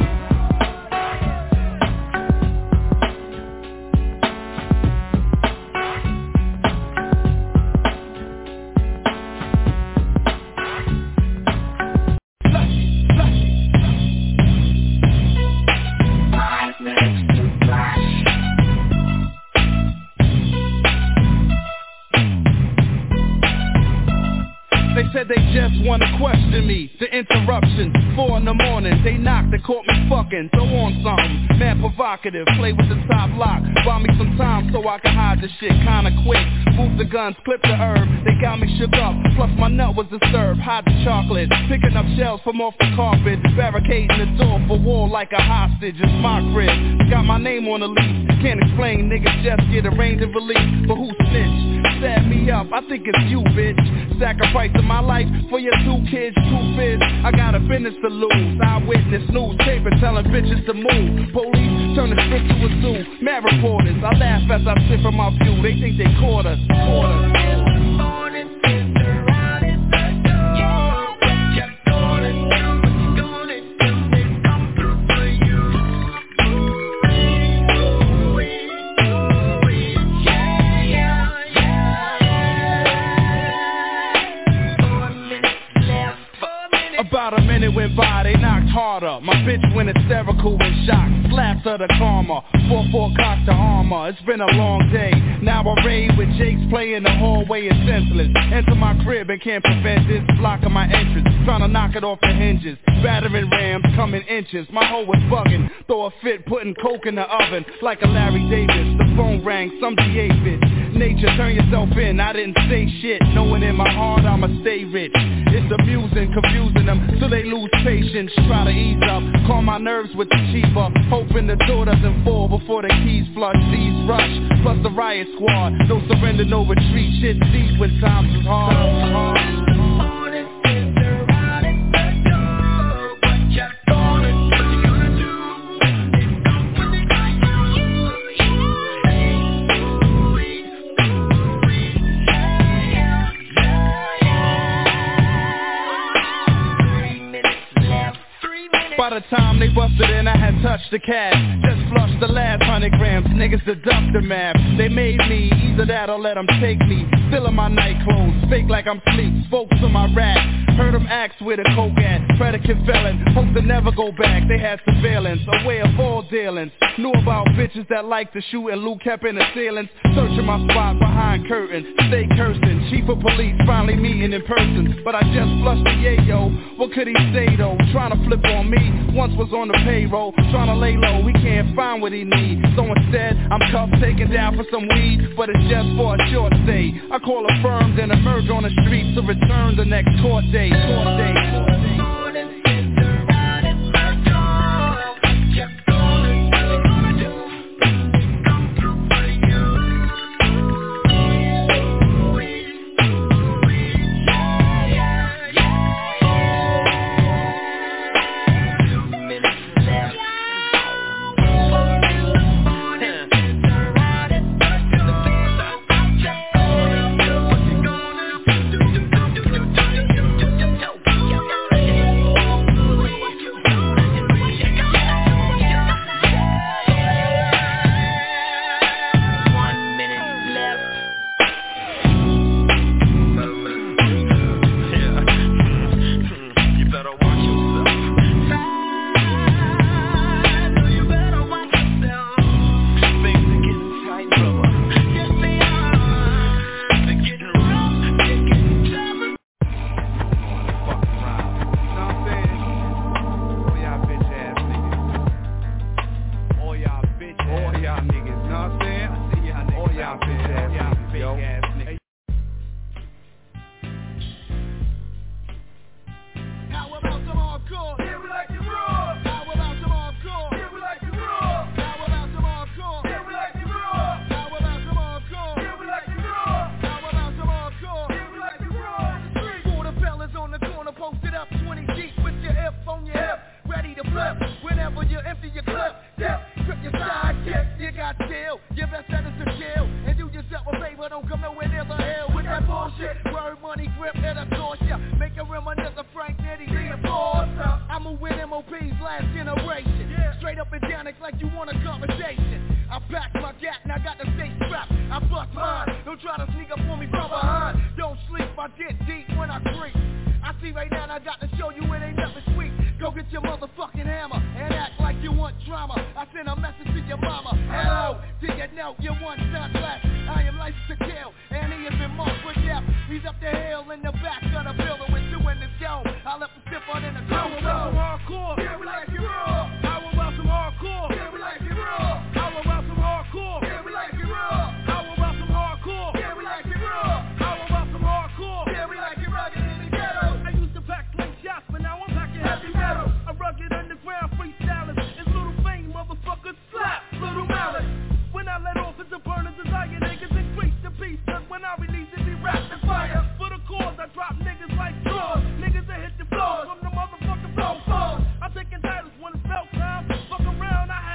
They said they just wanna question me. The interruption, 4 in the morning. They knocked, they caught me fucking. Throw on something, mad provocative. Play with the top lock. Buy me some time so I can hide the shit kinda quick. Move the guns, clip the herb. They got me shook up. Plus my nut was disturbed. Hide the chocolate. Picking up shells from off the carpet. Barricading the door for war like a hostage. It's my crib. Got my name on the lease. Can't explain, niggas just get arraigned and released. But who snitched? Set me up, I think it's you, bitch. Sacrificing my life for your 2 kids, 2 fish. I got a business to lose. Eyewitness newspaper telling bitches to move. Police turn the strip to a zoo. Mad reporters, I laugh as I sit from my view. They think they caught us. went by, they knocked harder. My bitch went hysterical in shock. Slaps of the karma, 4-4 cocked to armor. It's been a long day. Now I raid with Jake's play in the hallway is senseless. Enter my crib and can't prevent this. Blocking my entrance, trying to knock it off the hinges. Battering rams coming inches. My hoe was bugging. Throw a fit, putting coke in the oven like a Larry Davis. The phone rang, some DA bitch. Nature, turn yourself in. I didn't say shit, knowing in my heart I'ma stay rich. It's amusing, confusing them till they lose patience. Try to ease up, calm my nerves with the cheaper. Hoping the door doesn't fall before the keys flush. These rush, plus the riot squad. No surrender, no retreat. Shit deep when times is hard. By the time they busted in, I had touched the cash. Just flushed the last 100 grams. Niggas deduct the math. They made me, either that or let them take me. Still in my night clothes, fake like I'm sleep. Spoke to my rap, heard them ask where the coke at. Predicate felon, hope to never go back. They had surveillance, a way of all dealings. Knew about bitches that like to shoot and Luke kept in the ceilings. Searching my spot behind curtains, stay cursing. Chief of police finally meeting in person. But I just flushed the yayo. What could he say though? Trying to flip on me. Once was on the payroll, trying to lay low, he can't find what he needs. So instead, I'm cuffed, taken down for some weed, but it's just for a short stay. I call a firm, then emerge on the streets to return the next court day. From the motherfucking phone. I'm taking titles when it's belt time. Fuck around, I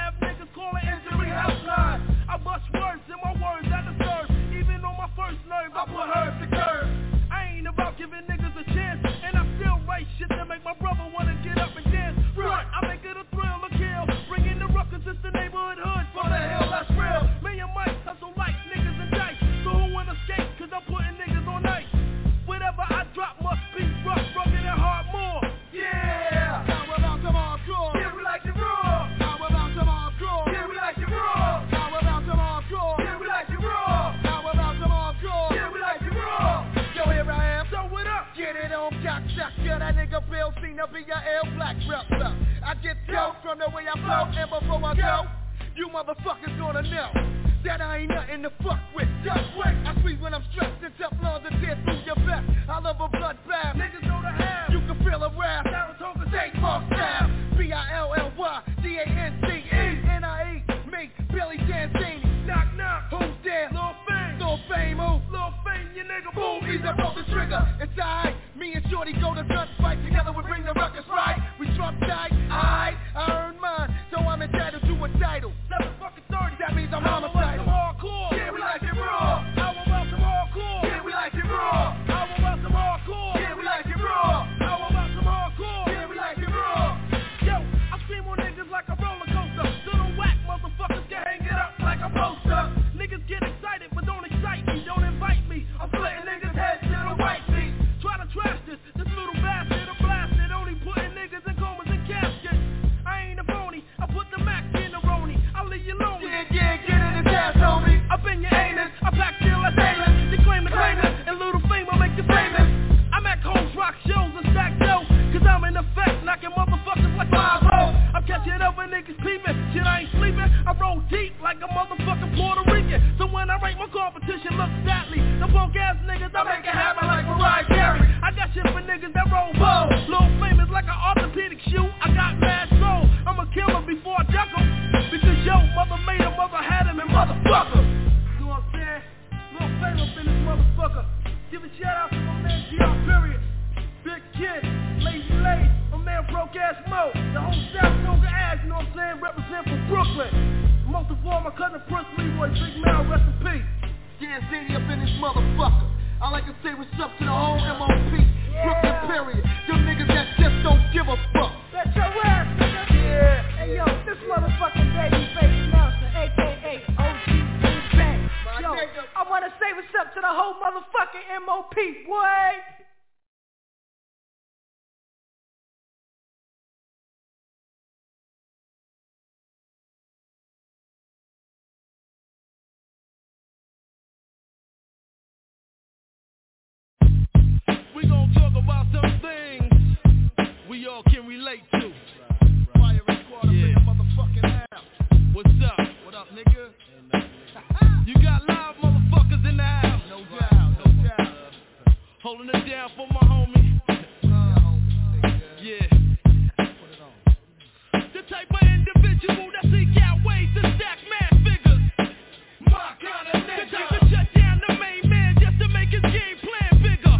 flow. And before I go, you motherfuckers gonna know that I ain't nothing to fuck with. Just wait, I squeeze when I'm stressed and Teflon's and tear through your vest. I love a bloodbath, niggas know the half. You can feel a wrath, Saratoga State Park style. BILLYDANCE, me, Billy Dancini. Knock knock, who's there? Lil Fame, who? Lil Fame, your nigga. Boom, he's a roll the trigger. It's alright, me and Shorty go to gunfight. Together we bring the ruckus right. We drop tight, alright, I earned mine, so I'm entitled to a title. 7-30, that means I'm homicidal. Hardcore, yeah, we like it raw. How about some hardcore? Yeah, we like it raw. How about some hardcore? Yeah, we like it raw. How about some hardcore? Yeah, we like it raw. Yo, I scream on niggas like a roller coaster. Little whack motherfuckers can hang it up like a poster. Niggas get excited, but don't excite me, don't invite me. I'm splitting niggas' heads to the white feet. Try to trash this little bastard, a blasted. Only putting niggas in comas and caskets. I ain't a phony, I put the Mac in the Roni. I'll leave you lonely. Yeah, get in his ass, homie. Up in your anus, I pack still as sailors. You claim the claimers, and little fame will make you famous. I'm at Combs Rock shows and stack dough, cause I'm in effect, knocking motherfuckers like 5-0. I'm catching up with niggas peeping, shit I ain't sleeping. I roll deep like a motherfucking Puerto Rican. So when I rate my competition, look stately. The punk ass niggas, I make it happen like Mariah Carey. I got shit for niggas that roll bow. Little fame is like an orthopedic shoe, I got mad soul. I'ma kill him before I duck him, because yo, mother made him, mother had him, and motherfucker. You know what I'm saying? Little fame up in this motherfucker. Give a shout out to my man GR Period, Big Kid, Lazy Lace, my man Broke Ass Mo, the whole Saratoga ass, you know what I'm saying? Represent for Brooklyn. Most of all, my cousin Prince Leroy, Big Mal, rest in peace. Dancini up in this motherfucker. I like to say what's up to the whole MOP, Brooklyn period. Them niggas that just don't give a fuck. That's your ass, nigga. Yeah. Hey yo, this motherfucking baby face announcer, aka OG Bang. Yo, I wanna say what's up to the whole motherfucking MOP, boy. We gon' talk about some things we all can relate to. Fire and squad up in the motherfucking house. What's up? What up, nigga? You got live motherfuckers in the house. No doubt. Holding it down for my homie. Yeah. The type of individual that seek out ways to stack mad figures. My kind of nigga. The type to shut down the main man just to make his game plan bigger.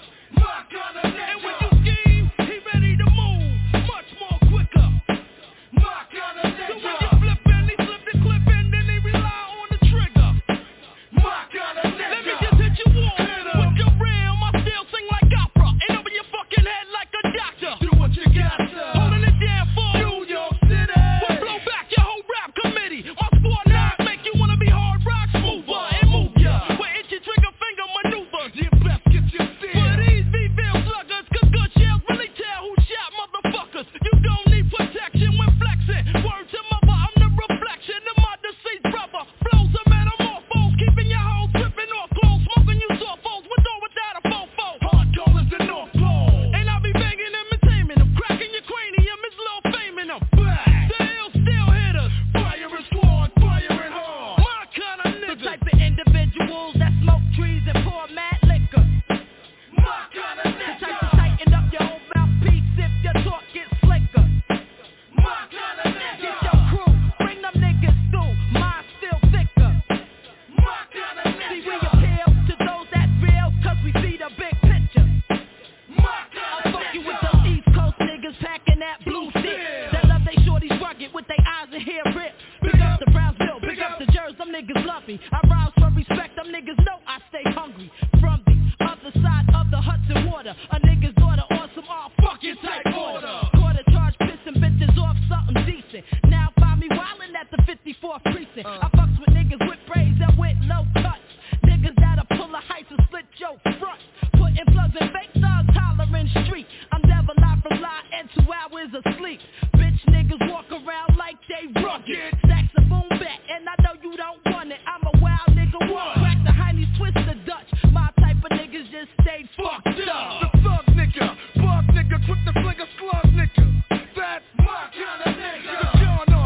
And when you scheme, he ready to move much more quicker. My kind of nigga. So when you flip and he slip the clip and then he rely on the trigger. My kind of nigga. Let me just hit you all with the real. I still sing like opera and over your fucking head like a doctor. Do what you got to. Holding it down for New York City. We'll blow back your whole rap committee. My score 9 make you wanna be hard rock smoother and move ya. With itchy trigger finger maneuvers. You best get your steal. For these V-Ville sluggers, cause good shells really tell who shot motherfuckers. You don't need protection when flexing. Word to mother, I'm the reflection of my deceased brother. Flows of metamorphose, keeping your hoes tripping off clothes, smoking you soft foes with or without a fofo. Hardcore is the North Pole, and I'll be banging them and taming them, cracking your cranium, it's Lil Fame in them. The ill still hit us. Fire and squad, fire and hard. My kind of nigga. The type of individuals that smoke trees and pour mad liquor. My kind of nigga. The type to tighten up your own mouthpiece if your talk gets slicker. My kind of nigga. Get your crew, bring them niggas through. Mine still thicker. My kind of nigga. See, we appeal to those that real, cause we see the big picture. My kind of nigga. I'll fuck you with those East Coast niggas packing that blue stick. That love they shorties rugged with they eyes and hair ripped. Big up the Brownsville, big up the Jersey, them niggas love me. I rise for respect, them niggas know I stay hungry. From the other side of the Hudson water, a nigga's daughter on some all fucking type order. Quarter charge pissing bitches off something decent. Now find me wildin' at the 54th precinct. I fucks with niggas with braids and with low cuts. Niggas that'll pull a heist and split your front. Putting plugs in fake thugs hollering street. I'm never live from lie and 2 hours of sleep. Bitch niggas walk around like they rugged. Saxophone back and I know you don't want it. I'm a wild nigga, walk crack the heinies, twist the Dutch. My type of niggas just stay fucked up. The thug nigga, bug nigga, quick to fling a slug nigga. That's my kind of nigga. The John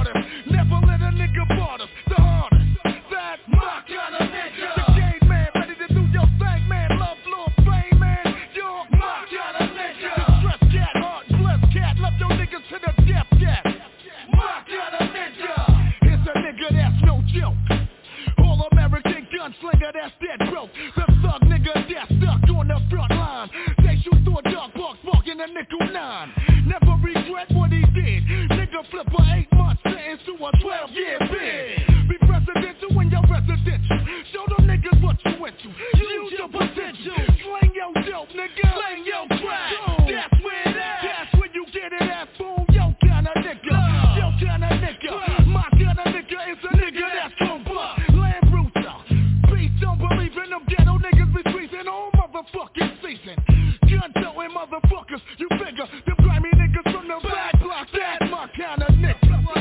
gunslinger that's dead broke. The thug nigga that's stuck on the front line. They shoot through a dark box, sparking a nickel 9. Never regret what he did. Nigga flip a 8-month sentence to a 12-year bid. Be presidential when you're residential. Show them niggas what you went to. Use your potential. Slang your dope, nigga. Slang your crack. That's where it at. That's where you get it at, boom. Yo kinda nigga. Yo kinda nigga. My kinda nigga is a nigga that's gon' bust. Land brutal. Beast don't believe in them ghetto niggas be squeezing all motherfucking season. Gun-toting motherfuckers. You figure them grimy niggas from the back block. That's my kinda nigga.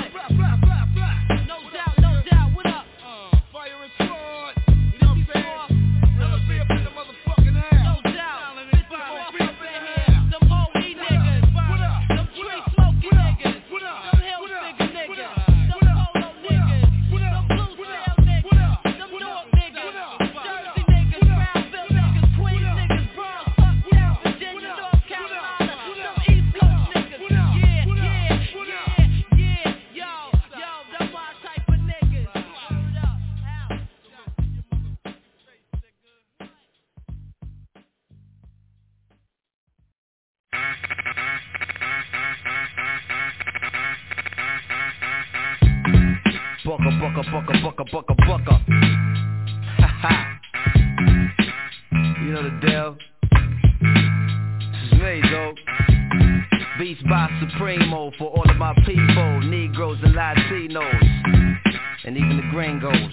Bucka. Ha. You know the deal. This is me, dog. Beats by Supremo for all of my people, Negroes and Latinos, and even the gringos.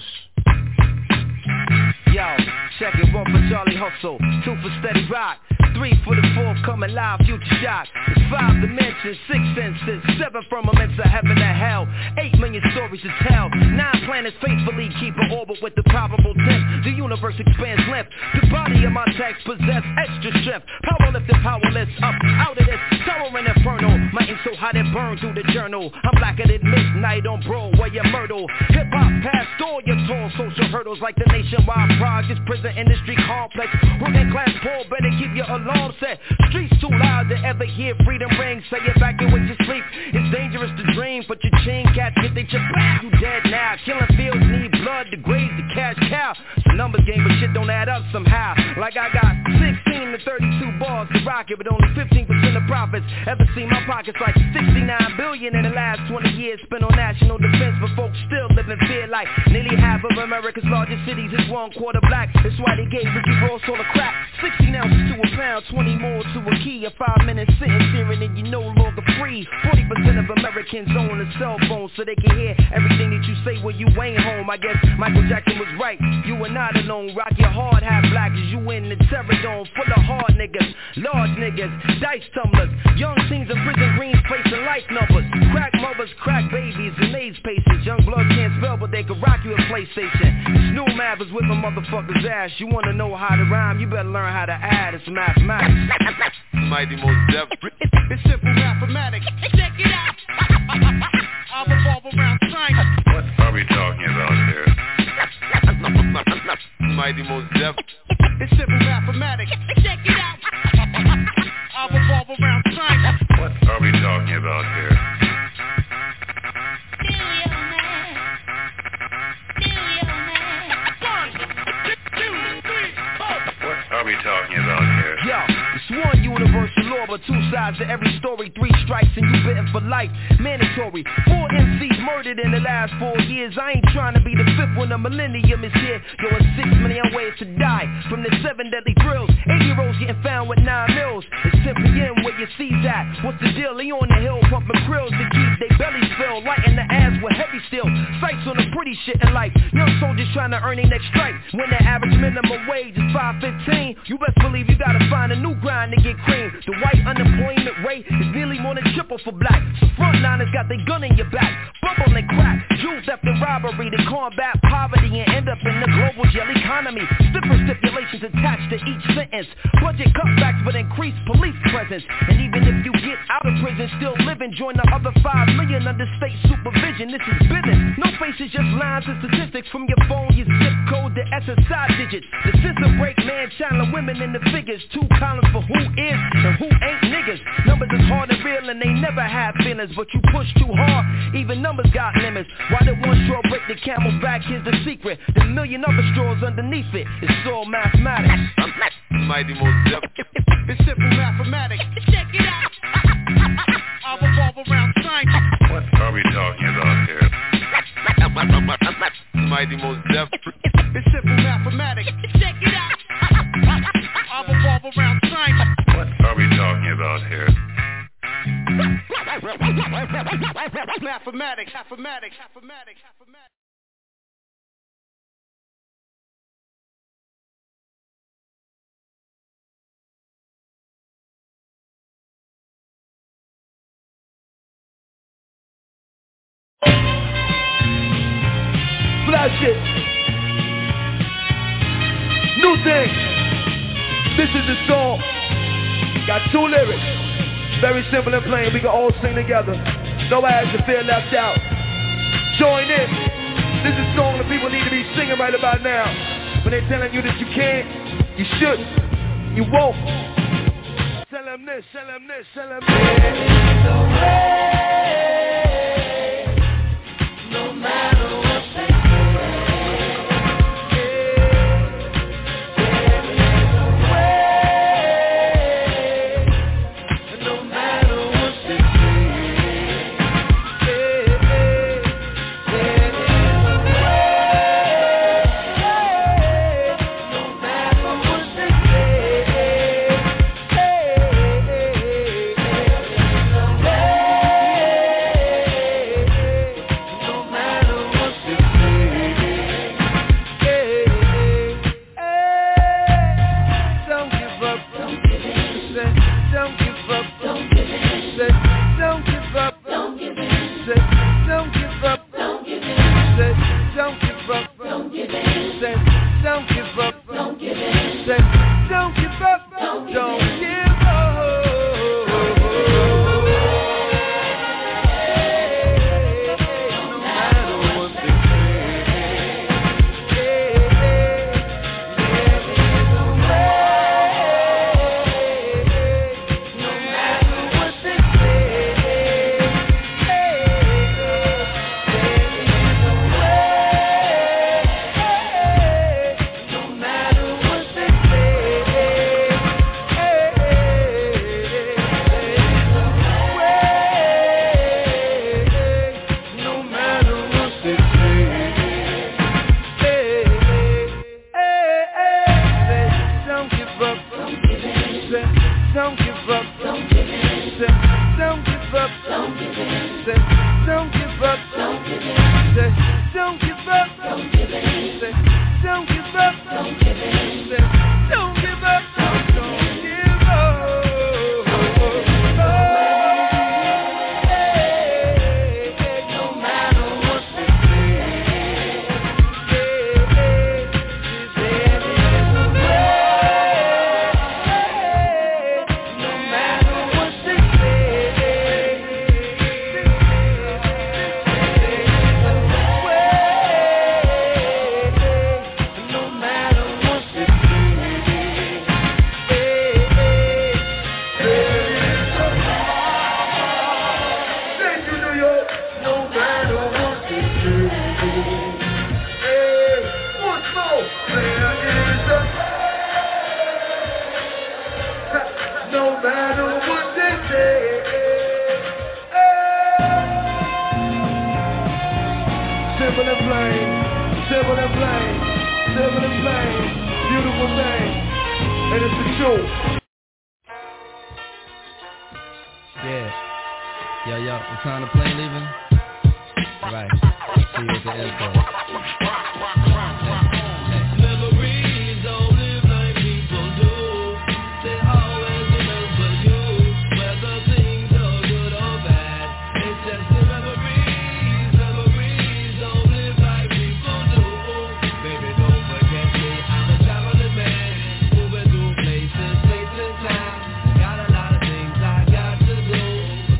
Yo, check it, 1 for Charlie Hustle, 2 for Steady Rock, 3 for the forthcoming live future shock. It's 5 dimensions, 6 senses, 7 firmaments of heaven and hell, 8 million stories to tell, 9 planets faithfully keep an orbit with the probable 10th. The universe expands length. The body of my text possess extra strength. Powerlifting, powerless, up out of this towering inferno. My ink so hot it burned through the journal. I'm blacker than midnight on Broadway and Myrtle. Hip hop past all your tall social hurdles like the nationwide projects, prison industry complex. Working class poor, better keep your alarm set. Streets too loud to ever hear freedom ring. Say it back and when you sleep. It's dangerous to dream, but your chain cats get they chip back. You dead now. Killing fields need blood to grade the cash cow. It's a numbers game, but shit don't add up somehow. Like I got 16 to 32 bars to rock it, but only 15% of profits. Ever seen my pockets like 69 billion in the last 20 years spent on national defense, but folks still live in fear like nearly half of America's largest cities is 1/4 black. That's why they gave Ricky Ross all the crap. 16 ounces to a pound, 20 more to a key. A 5-minute sitting staring and you no longer free. 40% of Americans own a cell phone so they can hear everything that you say when you ain't home. I guess Michael Jackson was right. You are not alone. Rock your hard hat black as you in the terror dome full of hard niggas, large niggas, dice tumblers, young teens in prison greens placing life numbers, crack mothers, crack babies, and AIDS patients. Young blood can't spell, but they can rock you a PlayStation. Snoop Mav is whipping motherfuckers' ass. You wanna know how to rhyme? You better learn how to add. It's mathematics. Mighty Most Def. It's simple mathematics. Check it out. I'll revolve around science. What are we talking about here? Mighty Most Def. It's simple mathematics. Check it out. I'll revolve around science. What are we talking about here? What are we talking about here? Yo, it's one universal law, but 2 sides to every story. 3 strikes and you bitten for life. Mandatory. 4 MCs murdered in the last 4 years. I ain't trying to be the 5th when the millennium is here. Yo, it's 6 million ways to die from the 7 deadly thrills. 8-year-olds getting found with 9 mils. It's 10 p.m. where your C's at. What's the deal? They on the hill pumping grills to keep their bellies filled. Lighting the ass with heavy steel. Sights on the pretty shit in life. Young soldiers trying to earn their next strike. When the average minimum wage is $5.15, you best believe you gotta find a new grind to get cream. The white unemployment rate is nearly more than triple for black. So frontliners got their gun in your back. Bubble and crack, jewel theft and robbery to combat poverty and end up in the global jail economy. Stiffer stipulations attached to each sentence. Budget cutbacks but increased police presence. And even if you get out of prison, still living, join the other 5 million under state supervision. This is business. No faces, just lines and statistics from your phone, your zip code, the SSI digits. The system break man channeling women in the figures. 2 columns for who is and who ain't niggas. Numbers are hard and real and they never have feelings, but you push too hard, even numbers got limits. Why did one straw break the camel's back? Here's the secret, the million other straws underneath it. It's all mathematics. Mighty Most Def. It's simple mathematics. Check it out. I'll revolve around science. What are we talking about here? Mighty Most Def. It's simple mathematics. Check it out. I'll revolve around science. What are we talking about here? Mathematics. Flash it. New thing. This is the song. Got 2 lyrics. Very simple and plain. We can all sing together. Nobody has to feel left out. Join in. This is a song that people need to be singing right about now. When they're telling you that you can't, you shouldn't, you won't. Tell them this, tell them this, tell them this. No matter what they say.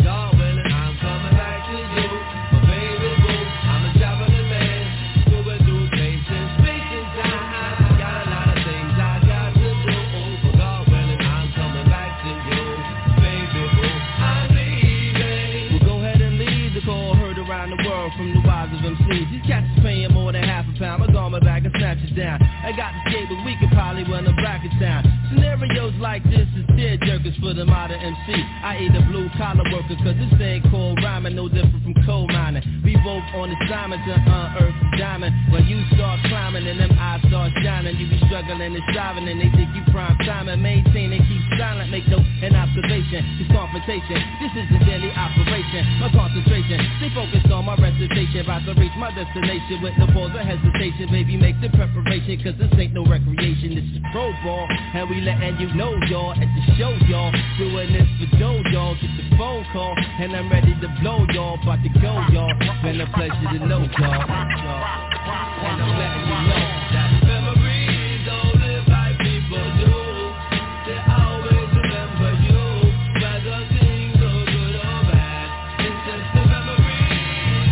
Baby, boo, I'm a traveling man. I got the cables, we could probably run a bracket town. Scenarios like this is tear jerkers for the modern MC. I ain't a blue collar worker, cause this thing called rhyming, no different from coal mining. We both on assignment to unearth the diamond. When you start climbing and them eyes start shining, you be struggling and striving and they think you prime time and maintain and keep silent. Make note and observation, it's confrontation. This is the daily operation, my concentration. Stay focused on my recitation, about to reach my destination with no pause or hesitation. Baby, make the preparation, cause this ain't no recreation, this is pro ball. And we letting you know, y'all, at the show, y'all. Doing this for dough, y'all. Get the phone call, and I'm ready to blow, y'all. About to go, y'all. Been a pleasure to know, y'all. And I'm letting you know that memories don't live like people do. They always remember you, whether things are good or bad. It's just the memories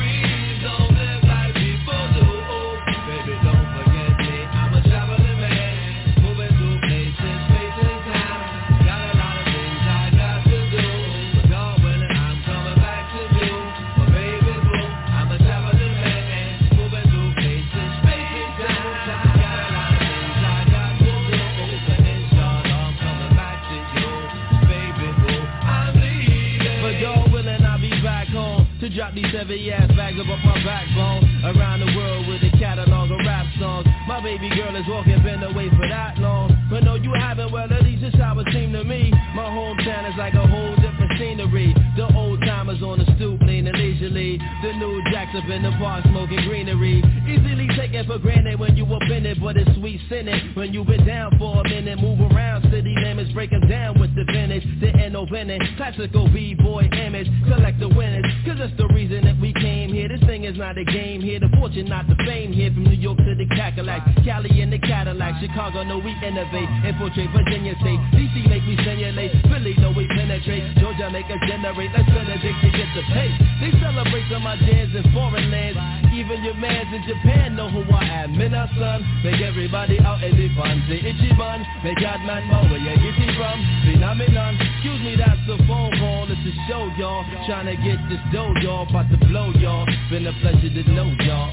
don't live like people do. Baby, don't forget me, I'm a traveling man, moving through places, space and time. Got a lot of things I got to do, but God willing, I'm coming back to you. But baby boo, I'm a traveling man, moving through places, space and time. Got a lot of things I got to do, but inshallah, I'm coming back to you. Baby boo, I'm leaving. But God willing, I'll be back home to drop these heavy ass bags up off my backbone. Around the world with a catalog of rap songs. My baby girl is walking, been away for that long. But no, you haven't, well at least it's how it seemed to me. My hometown is like a whole different scenery. The old timers on the stoop leaning leisurely. The new jacks up in the park smoking greenery. Easily taken for granted when you up in it, but it's sweet sinning. When you been down for a minute, move around city limits, break them down with the finish. The N.O. Bennett, classical B-boy image, collect the winners. Cause that's the reason that we came here. This thing is not a game here, the fortune not the fame here. From New York to the Cackalack, Cali and the Cadillac, Chicago know we innovate, infiltrate Virginia State, DC make me simulate, Philly know we penetrate, Georgia make us generate, let's Benedict to get the pace. They celebrate on my jams in foreign lands, even your mans in Japan know who I am. In our son, make everybody out in the fun, say Ichiban, make God man know where you get it from, phenomenon. Excuse me, that's the phone call, it's a show, y'all, trying to get this dough, y'all, about to blow, y'all, been a pleasure to know, y'all.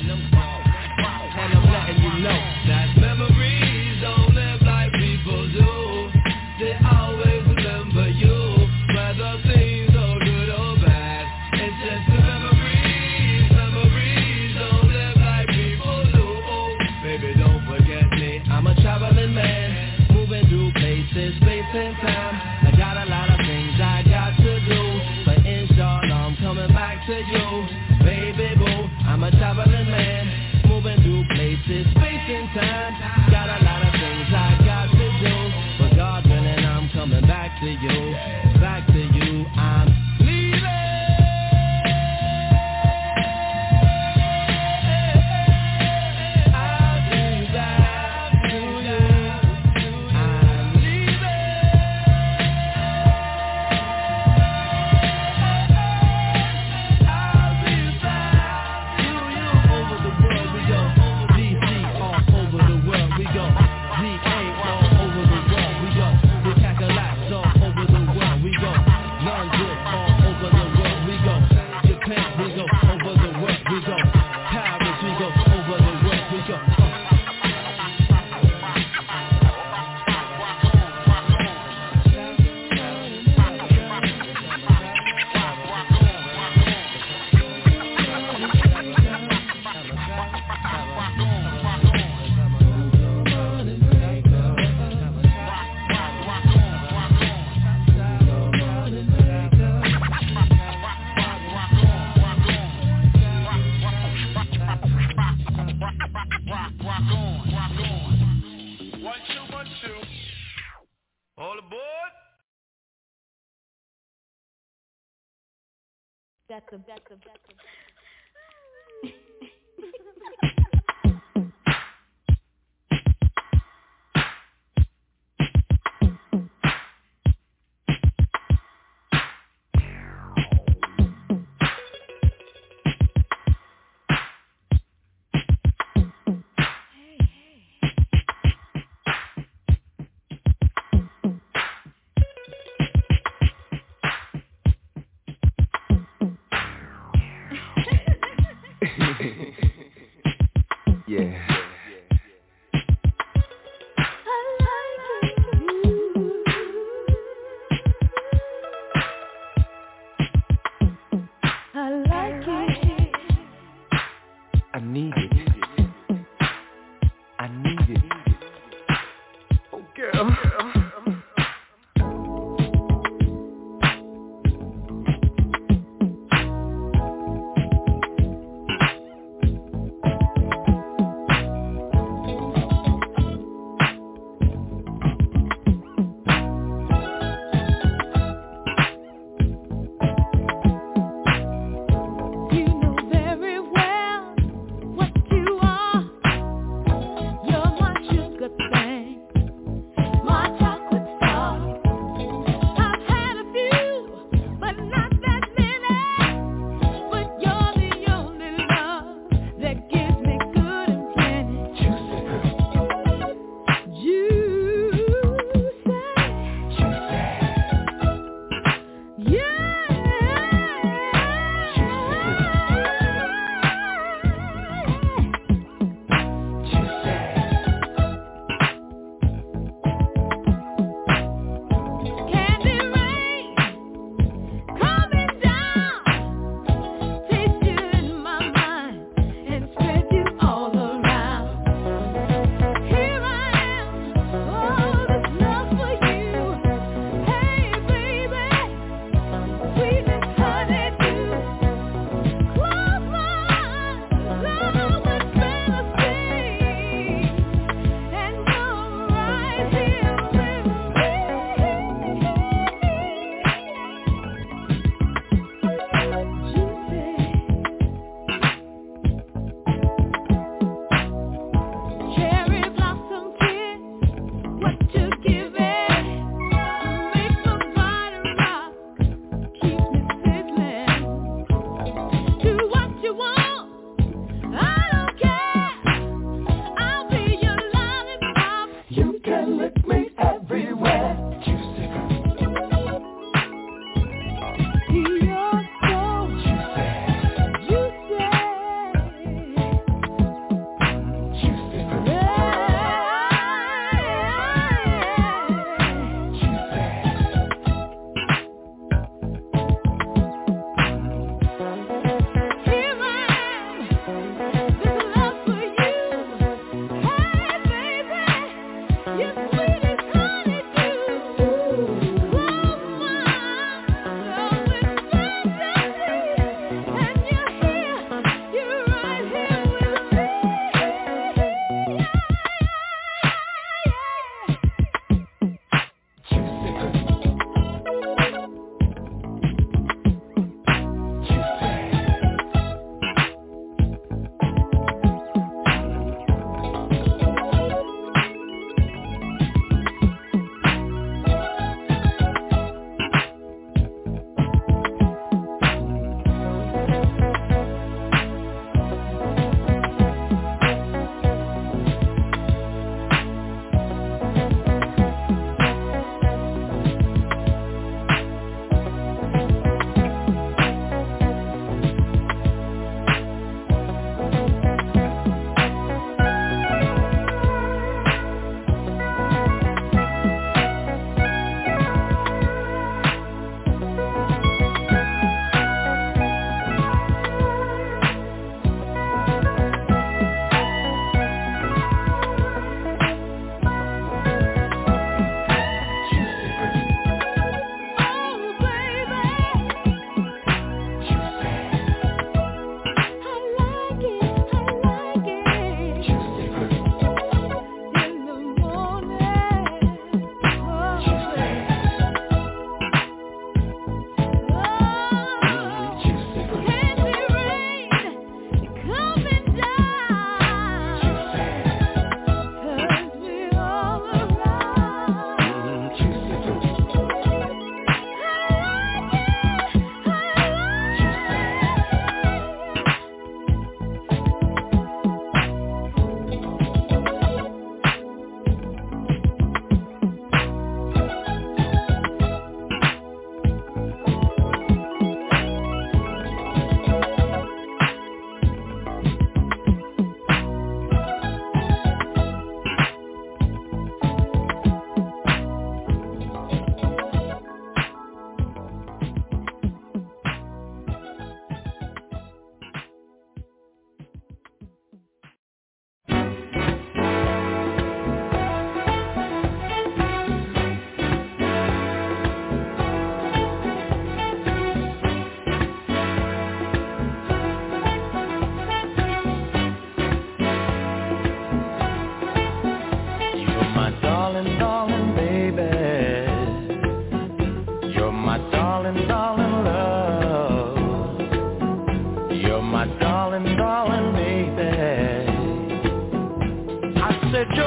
And I'm letting you know that memories don't live like people do. They always remember you, whether things are good or bad. It's just the memories don't live like people do. Baby, don't forget me, I'm a traveling man, moving through places, space and time. I got a lot of things I got to do, but inshallah I'm coming back to you. Baby boo, I'm a traveling man, moving through places, space and time. Got a lot of things I got to do, but God willing, I'm coming back to you. Back to you, I'm leaving. I'll be back to you. I'm leaving. I'll be back to you. Over the world we go. DC all over the world we go. GA all over the world we go. The Cackalacks all over the world we go. London all over the world we go. Japan we go. Over the world we go. Paris we go. Over the world we go. All aboard. That's a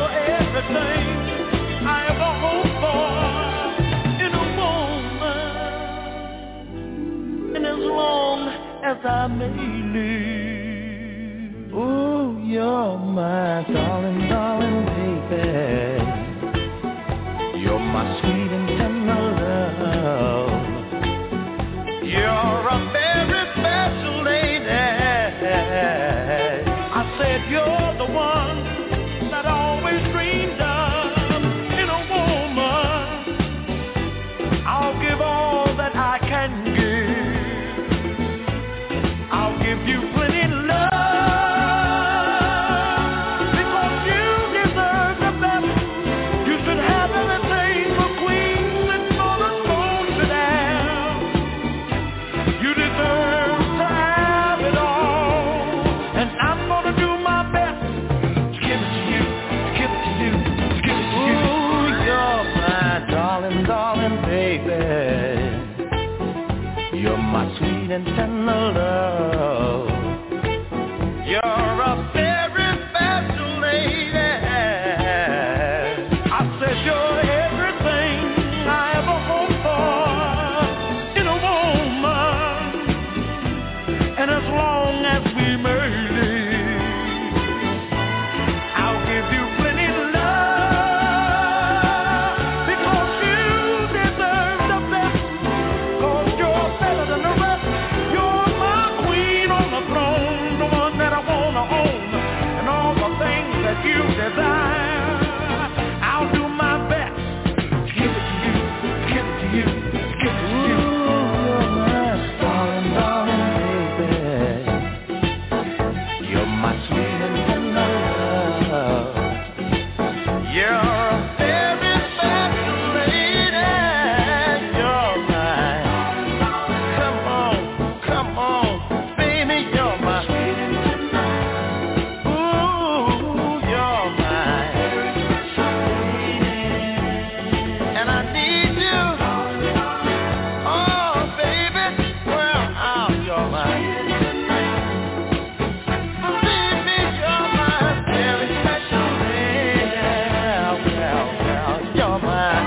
you're everything I ever hoped for in a woman. And as long as I may live, oh, you're my darling, darling baby. You're my sweet and tender love. You're a very special lady. I said you're the one that I always dreamed of in a woman. I'll give all that I can give. I'll give you plenty of love. You're my sweet and tender love. You're a very special lady. I said you're everything I ever hoped for in a woman. And as long as we may live, I'll give you plenty of love. Because you deserve the best. Cause you're better than the rest. You're my queen on the throne, the one that I wanna own. And all the things that you desire, I'll do my best to give it to you, give it to you, give it to you. You're my darling, darling baby. You're my sweet and tender love. You're a very special lady. You're mine. Come on, baby, you're my sweet and tender. Ooh, you're mine. And I need you. Oh, baby, well, you're mine. Believe me, you're my very special lady. Well, you're mine.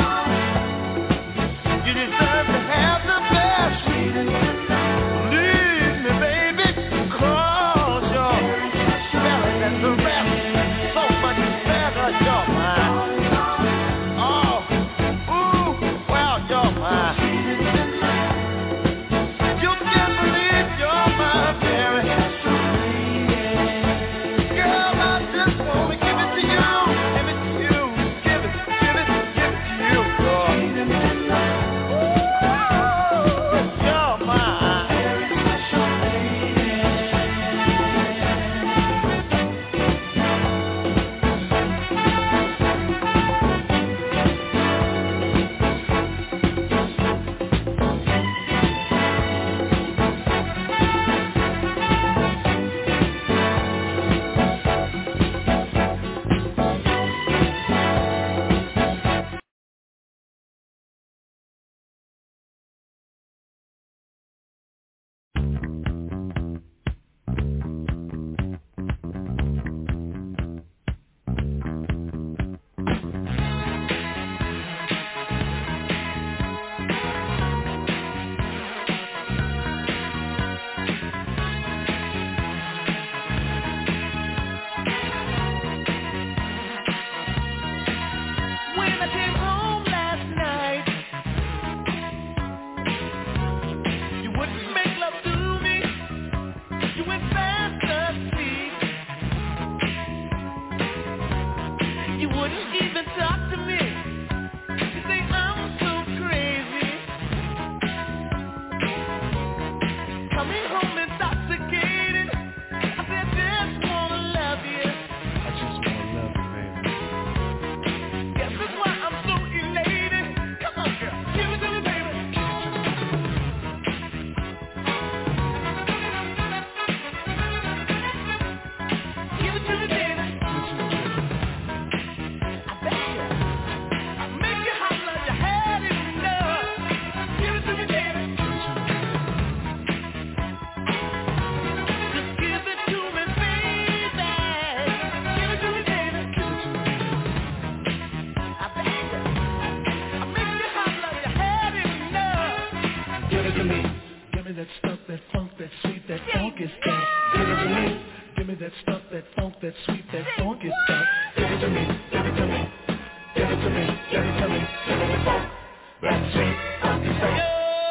You deserve to have the best. Believe me, baby, 'cause you're better than the rest. So much better, you're mine. Oh, ooh, well, you're mine. You can't believe you're my very special lady. Girl, I just wanna give it to you, give it to you, give it to you, girl. Ooh, you're mine. When I came home last night, you wouldn't make love to me. You went fast asleep. You wouldn't even talk to me. You say I'm so crazy. Coming home intoxicated. I said, just wanna love you. I just wanna love you, baby. Guess that's why I'm so elated. Come on, girl, give it to me, baby. Give it to me, baby. that stuff, that funk, that sweet, that funky stuff. Give it to me. Give me that stuff, that funk, that sweet, that funky stuff. Give it to me. Give it to me. Give it to me. Give it to me. Give me the funk, that sweet, funky stuff.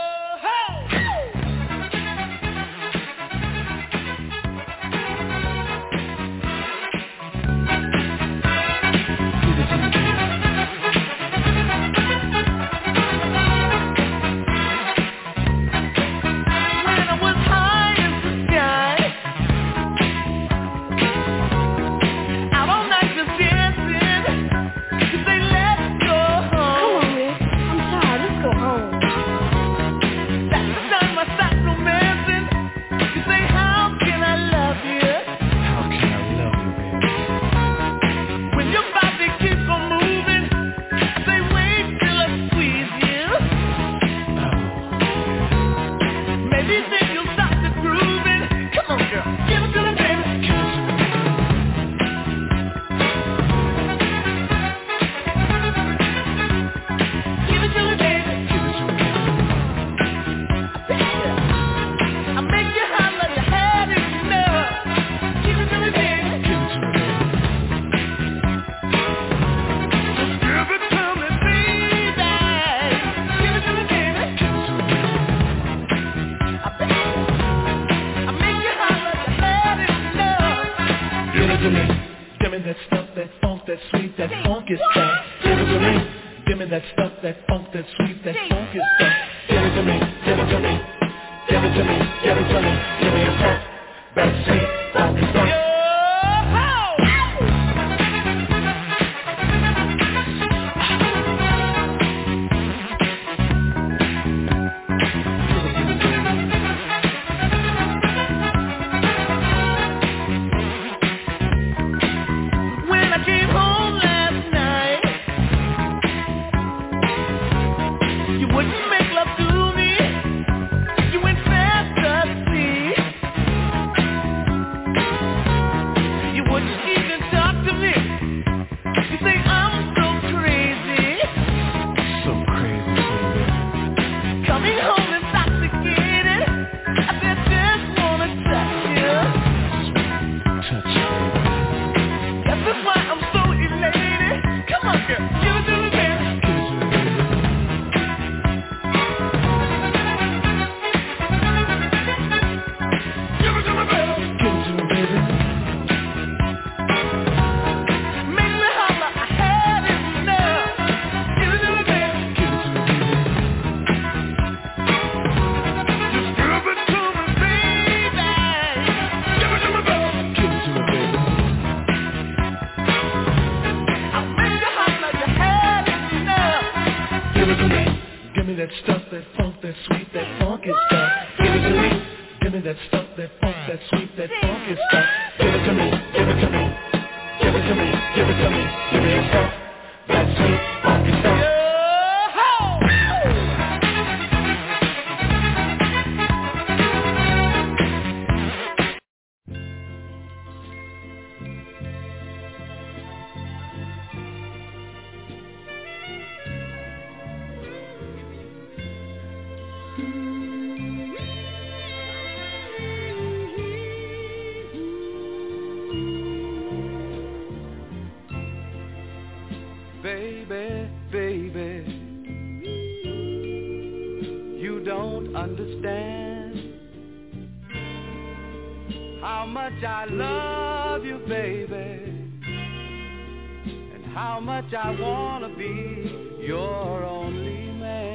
I wanna be your only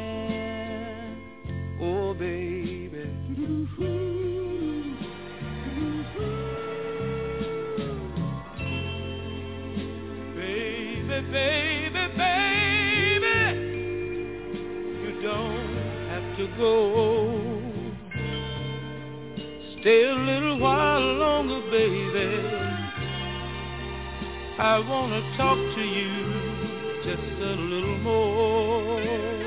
man, oh baby. Baby, baby, baby, you don't have to go. Stay a little while longer, baby. I wanna talk to you just a little more.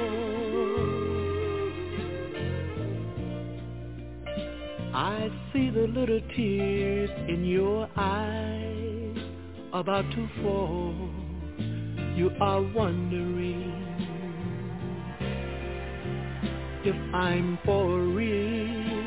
I see the little tears in your eyes about to fall. You are wondering if I'm for real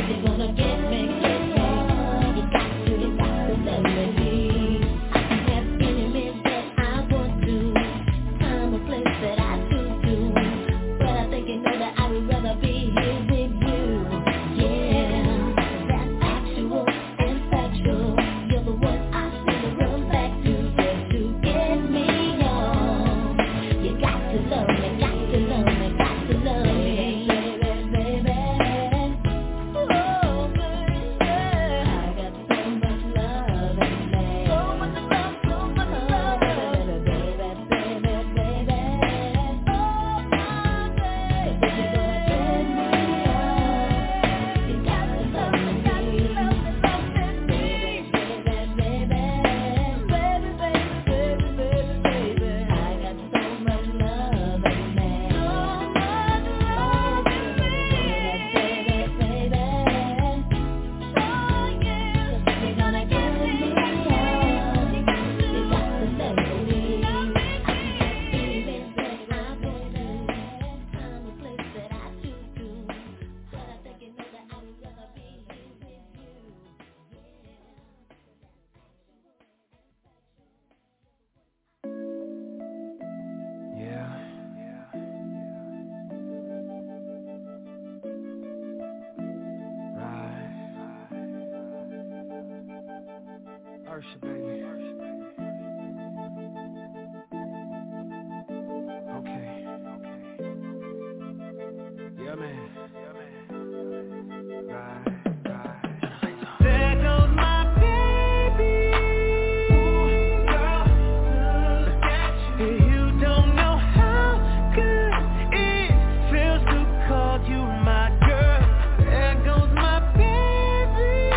Ursha, baby. Okay. Yeah, man. Right. There goes my baby. Ooh, girl, look at you. You don't know how good it feels to call you my girl. There goes my baby.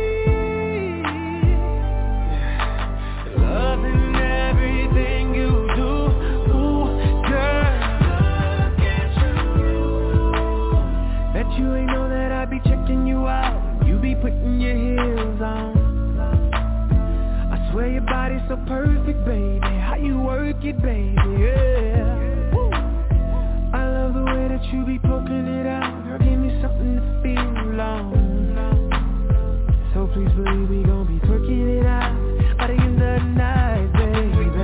Loving everything you do. Ooh, girl, look at you. Bet you ain't know that I be checking you out. You be putting your heels on. I swear your body's so perfect, baby. How you work it, baby, yeah. Woo. I love the way that you be poking it out. Girl, give me something to feel on. So please believe we gon' be twerking it out by the end of the night, baby.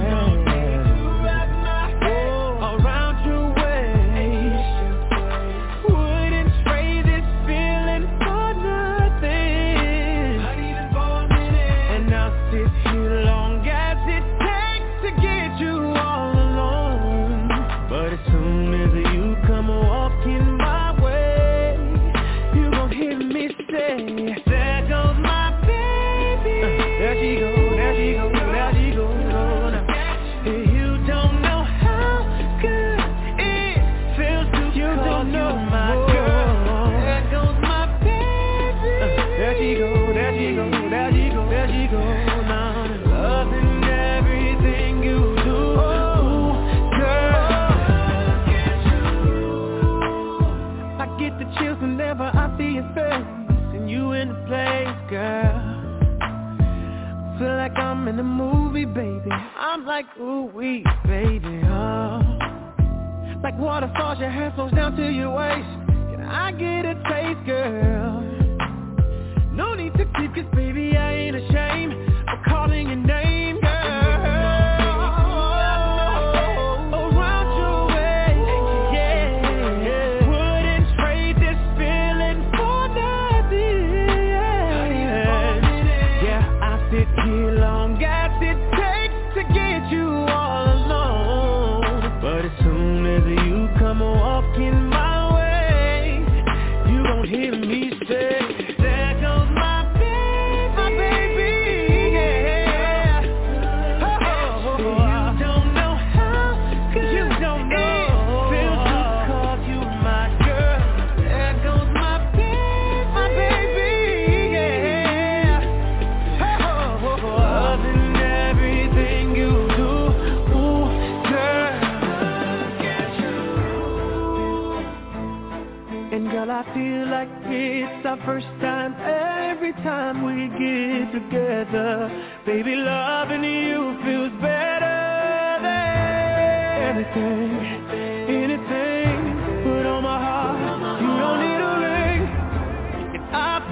Oh, around your waist. Wouldn't trade this feeling for nothing. Not even for a minute. And I'll sit here long as it takes to get you all alone. But as soon as you come walking my way, you gon' hear me say, there goes my baby. There she go, there she go, there she go. You don't know how good it feels to call you my girl. There goes my baby. There she go, there she go, there she go, there she go. Now loving everything you do. Ooh, girl, I get the chills whenever I see your face and you in the place, girl. Feel like I'm in a movie, baby. I'm like, ooh, wee, baby, oh. Like waterfalls, your hair flows down to your waist. Can I get a taste, girl? No need to keep, 'cause baby, I ain't ashamed of calling your name, girl. Around your waist, yeah. Wouldn't trade this feeling for nothing. Yeah, I sit here long as it takes to get you all alone. But as soon as you come walking my way, you gon' hear me say, there goes my baby, yeah. Oh, you don't know how good you don't know it feels to call you my girl. There goes my baby, yeah. Oh, loving everything you do. Ooh, girl, and girl, I feel like it's our first time every time we get together. Baby, loving you feels better than anything. Put on my heart, you don't need a ring. And I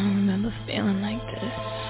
don't remember feeling like this.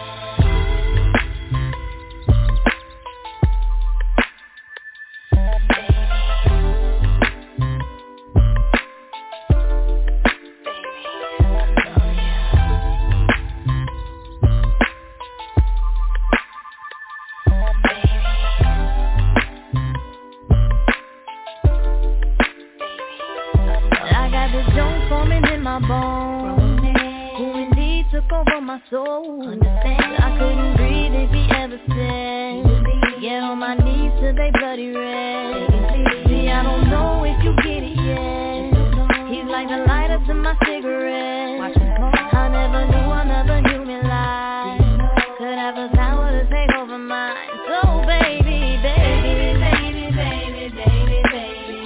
Soul. I couldn't breathe if he ever said, get on my knees till they bloody red. See, I don't know if you get it yet. He's like the lighter to my cigarette. I never knew another human life could have the power to take over mine. So baby, baby, baby, baby, baby, baby,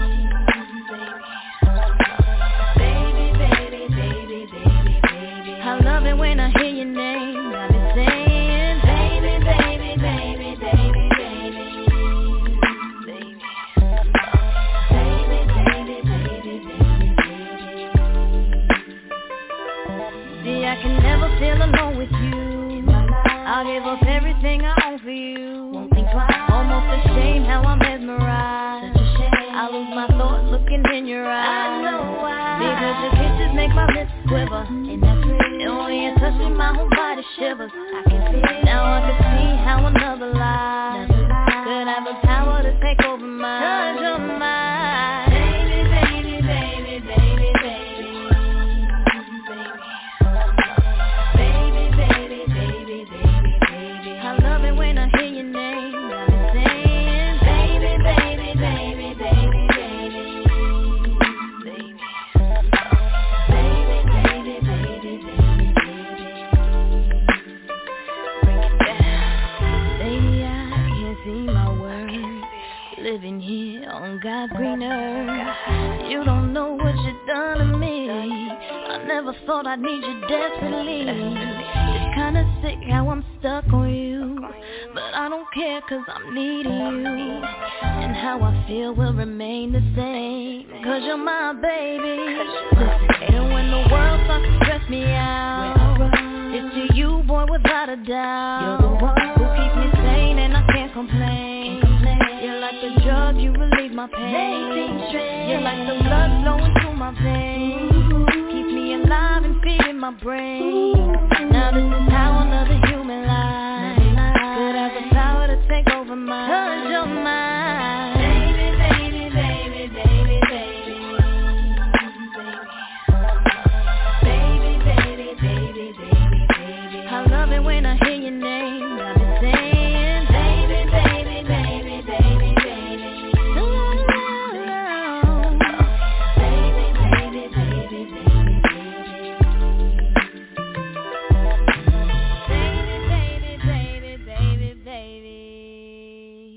I love it when I hear your name. I be saying, baby, baby, baby, baby, baby, baby, baby, baby, baby, baby. See, I can never feel alone with you. I'll give up everything I own for you. Won't think twice. Almost ashamed how I'm mesmerized. I lose my thoughts looking in your eyes. I know why. Because your kisses make my lips quiver. And that's real. And when you're touching my whole body shivers. I can feel it. Now I can see how another life could have the power to take over mine. 'Cause you're mine. Baby, baby, baby, baby, baby. Baby, baby, baby, baby, baby. I love it when I hear your name. I be saying, baby, baby, baby, baby, baby. Living here on God's green earth. You don't know what you've done to me. I never thought I'd need you desperately. It's kinda sick how I'm stuck on you, but I don't care 'cause I'm needing you. And how I feel will remain the same, 'cause you're my baby. And when the world starts to stress me out, it's to you, boy, without a doubt. You're the one who keeps me sane and I can't complain. You're like the drug, you relieve my pain. You're like the blood flowing through my veins. Keep me alive and feeding my brain. Now this is how another human life could have the power to take over mine. 'Cause you're mine. Baby, baby, baby, baby, baby. Baby, baby, baby, baby, baby. I love it when I hear your name. I be saying, baby, baby, baby, baby, baby. Baby, baby, baby, baby, baby. Baby, baby, baby, baby, baby.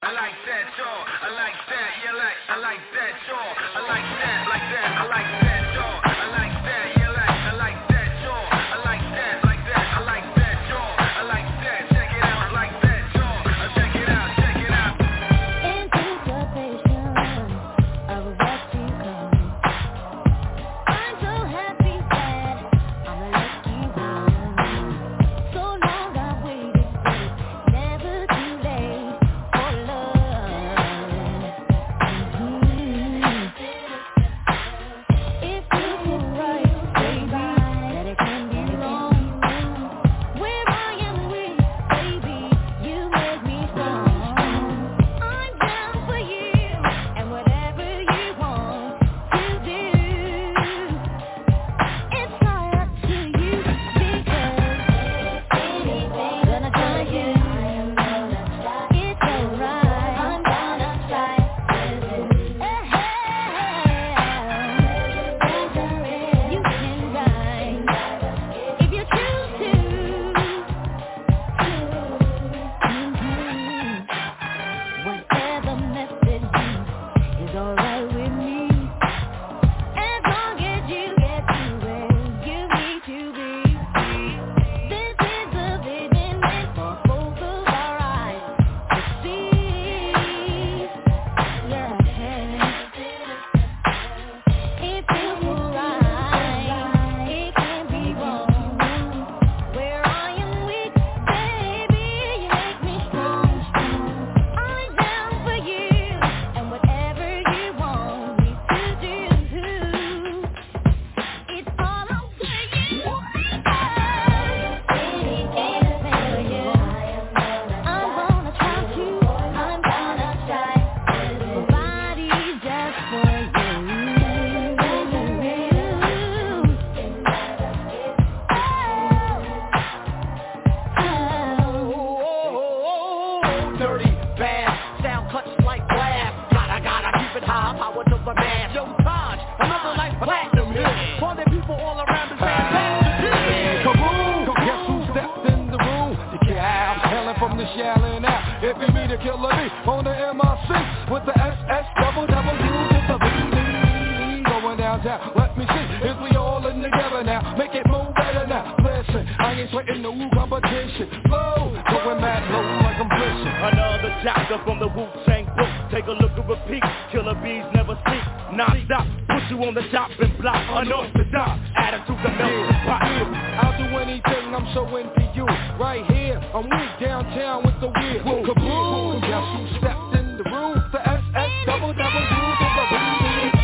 I like that, y'all. I like that, yeah, I like that, y'all. I like that, I like that, y'all. I like that, yeah, I like that, y'all. I like that, I like that, y'all. I like that, check it out, I like that, y'all. Check it out, check it out. Anticipation of what's to come. I'm so happy that I'ma let you go. So long I've waited, but it's never too late for love. If you feel right, baby, that it can be wrong. Where I am weak, baby, you make me strong. I'm down for you and whatever you want to do. It's all up to you because anything gonna try you. It's alright. I'm gonna try. You can ride if you choose to. Whatever message is alright with me. As long as you get to where you need to be. This is a vision meant for both of our eyes to see. Yeah. It feels right, it can't be wrong. Where I am weak, baby, you make me strong. I'm down for you and whatever you want me to do. It's all up to you. Anything for you. I'm gonna try to. I'm gonna try. My body's just for you. Dirty, bad, sound cuts like glass. Gotta keep it high, power to the mass. Yo, Taj, another like platinum hit. For the people all around the fantastic. Kaboom! Guess who stepped in the room? The cows hailing from the shelling out. If you meet a killer me on the MRC with the SS double to the BD going downtown. Let me see if we all in together now. Make it move better now. Listen, I ain't sweating no competition. Flow, going mad low like I'm blissing. Another chapter from the Wu-Tang book. Take a look at repeat. Killer bees never sleep. Non-stop. Put you on the chopping block. Unorthodox. Attitude to melt the pot. I'll do anything, I'm so into you. Right here, I'm weak downtown with the wheel. Kaboom! Guess who stepped in the room? The SS double to the BD.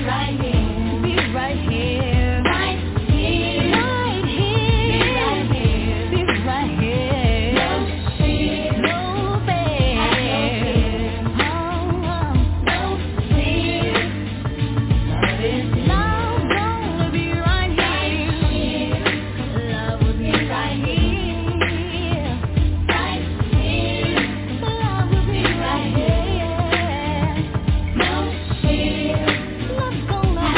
right here. Be right here. Right here. Right here. Be right here. Be right here. No fear. No fear. No fear. Love is love gonna be right here. Love will be right here. Right here. Love will be right here. No fear. Love's gonna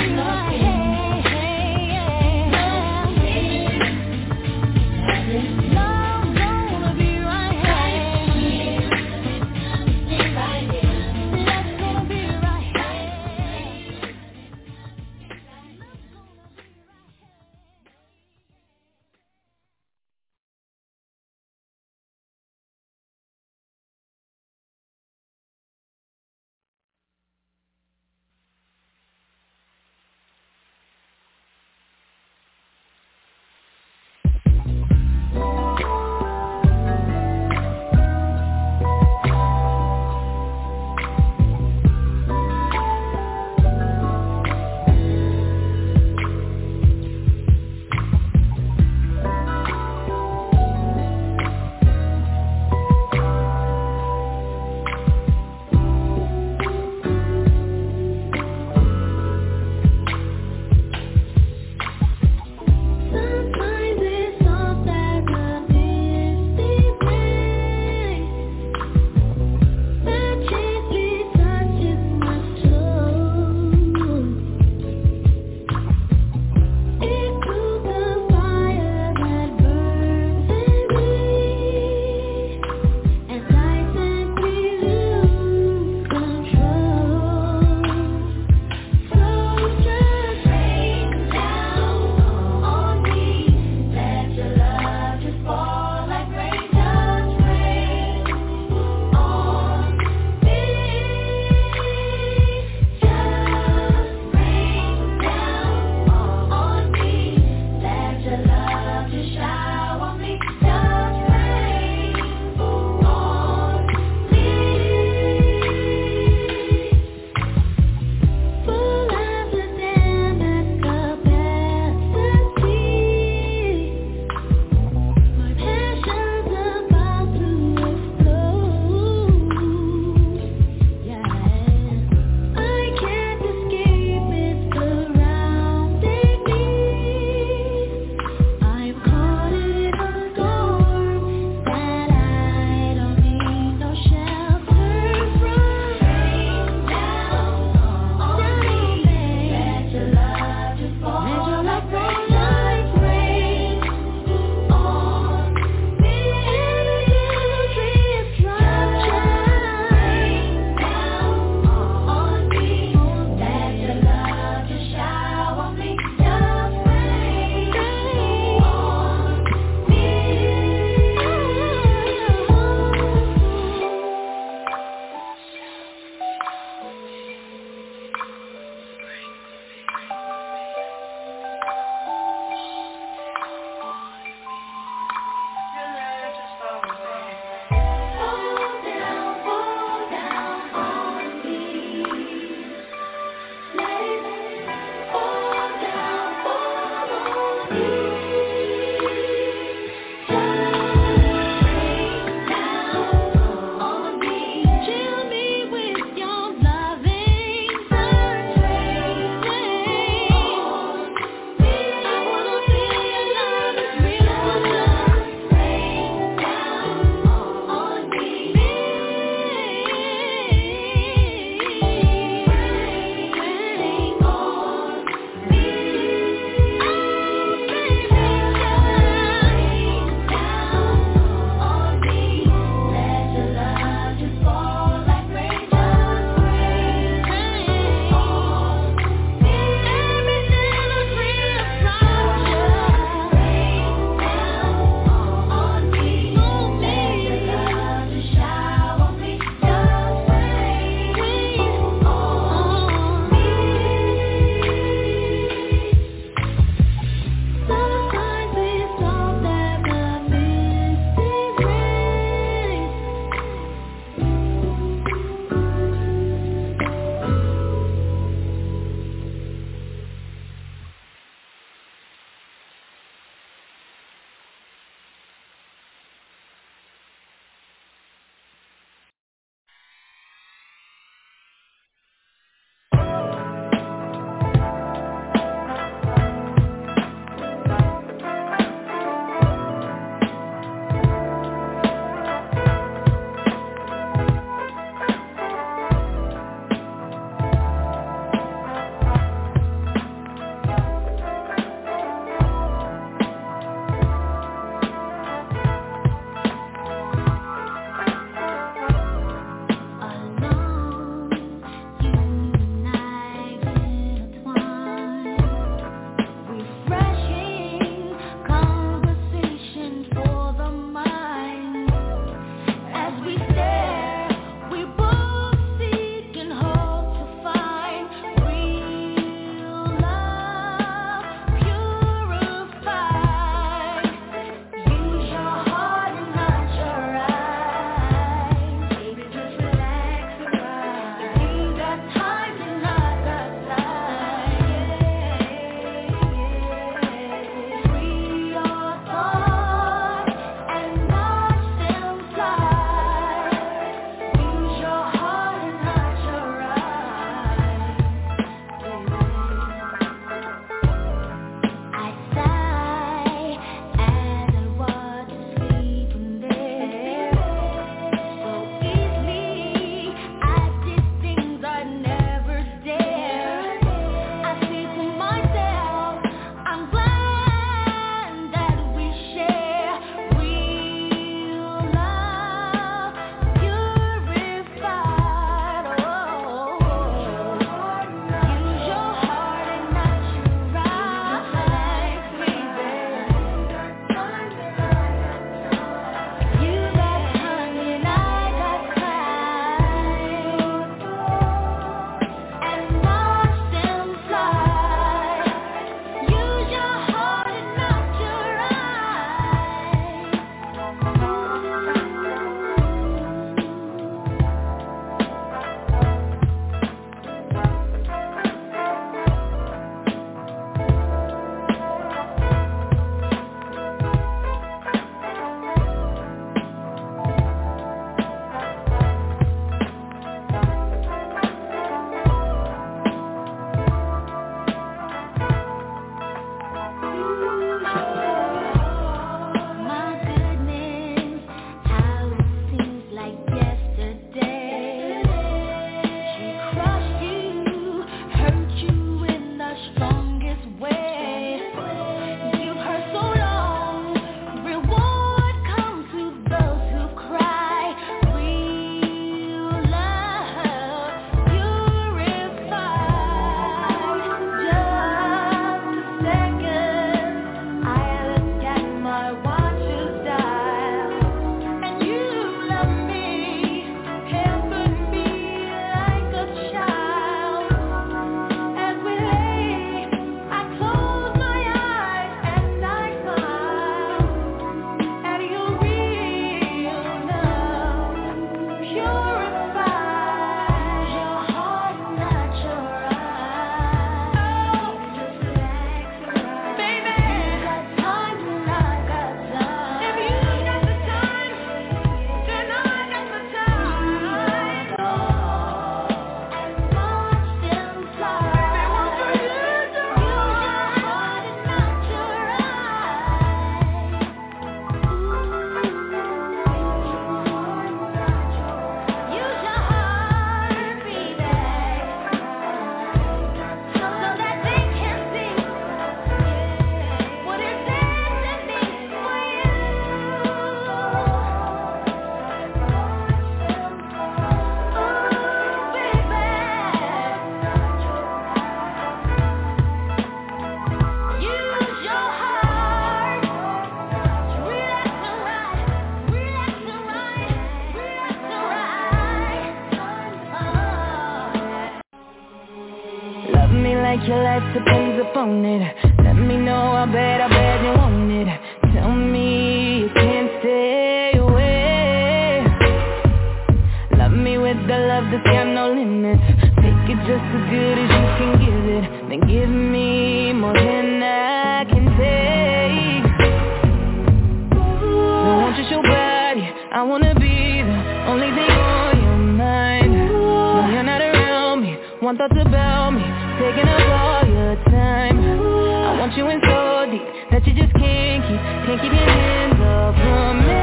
like your life depends upon it. Let me know how bad you want it. Tell me you can't stay away. Love me with the love that's got no limits. Take it just as good as you can give it. Then give me more than I can take. I want your body, I wanna be the only thing on your mind. When you're not around me, one thoughts about me, taking up all your time. I want you in so deep that you just can't keep your hands off from me.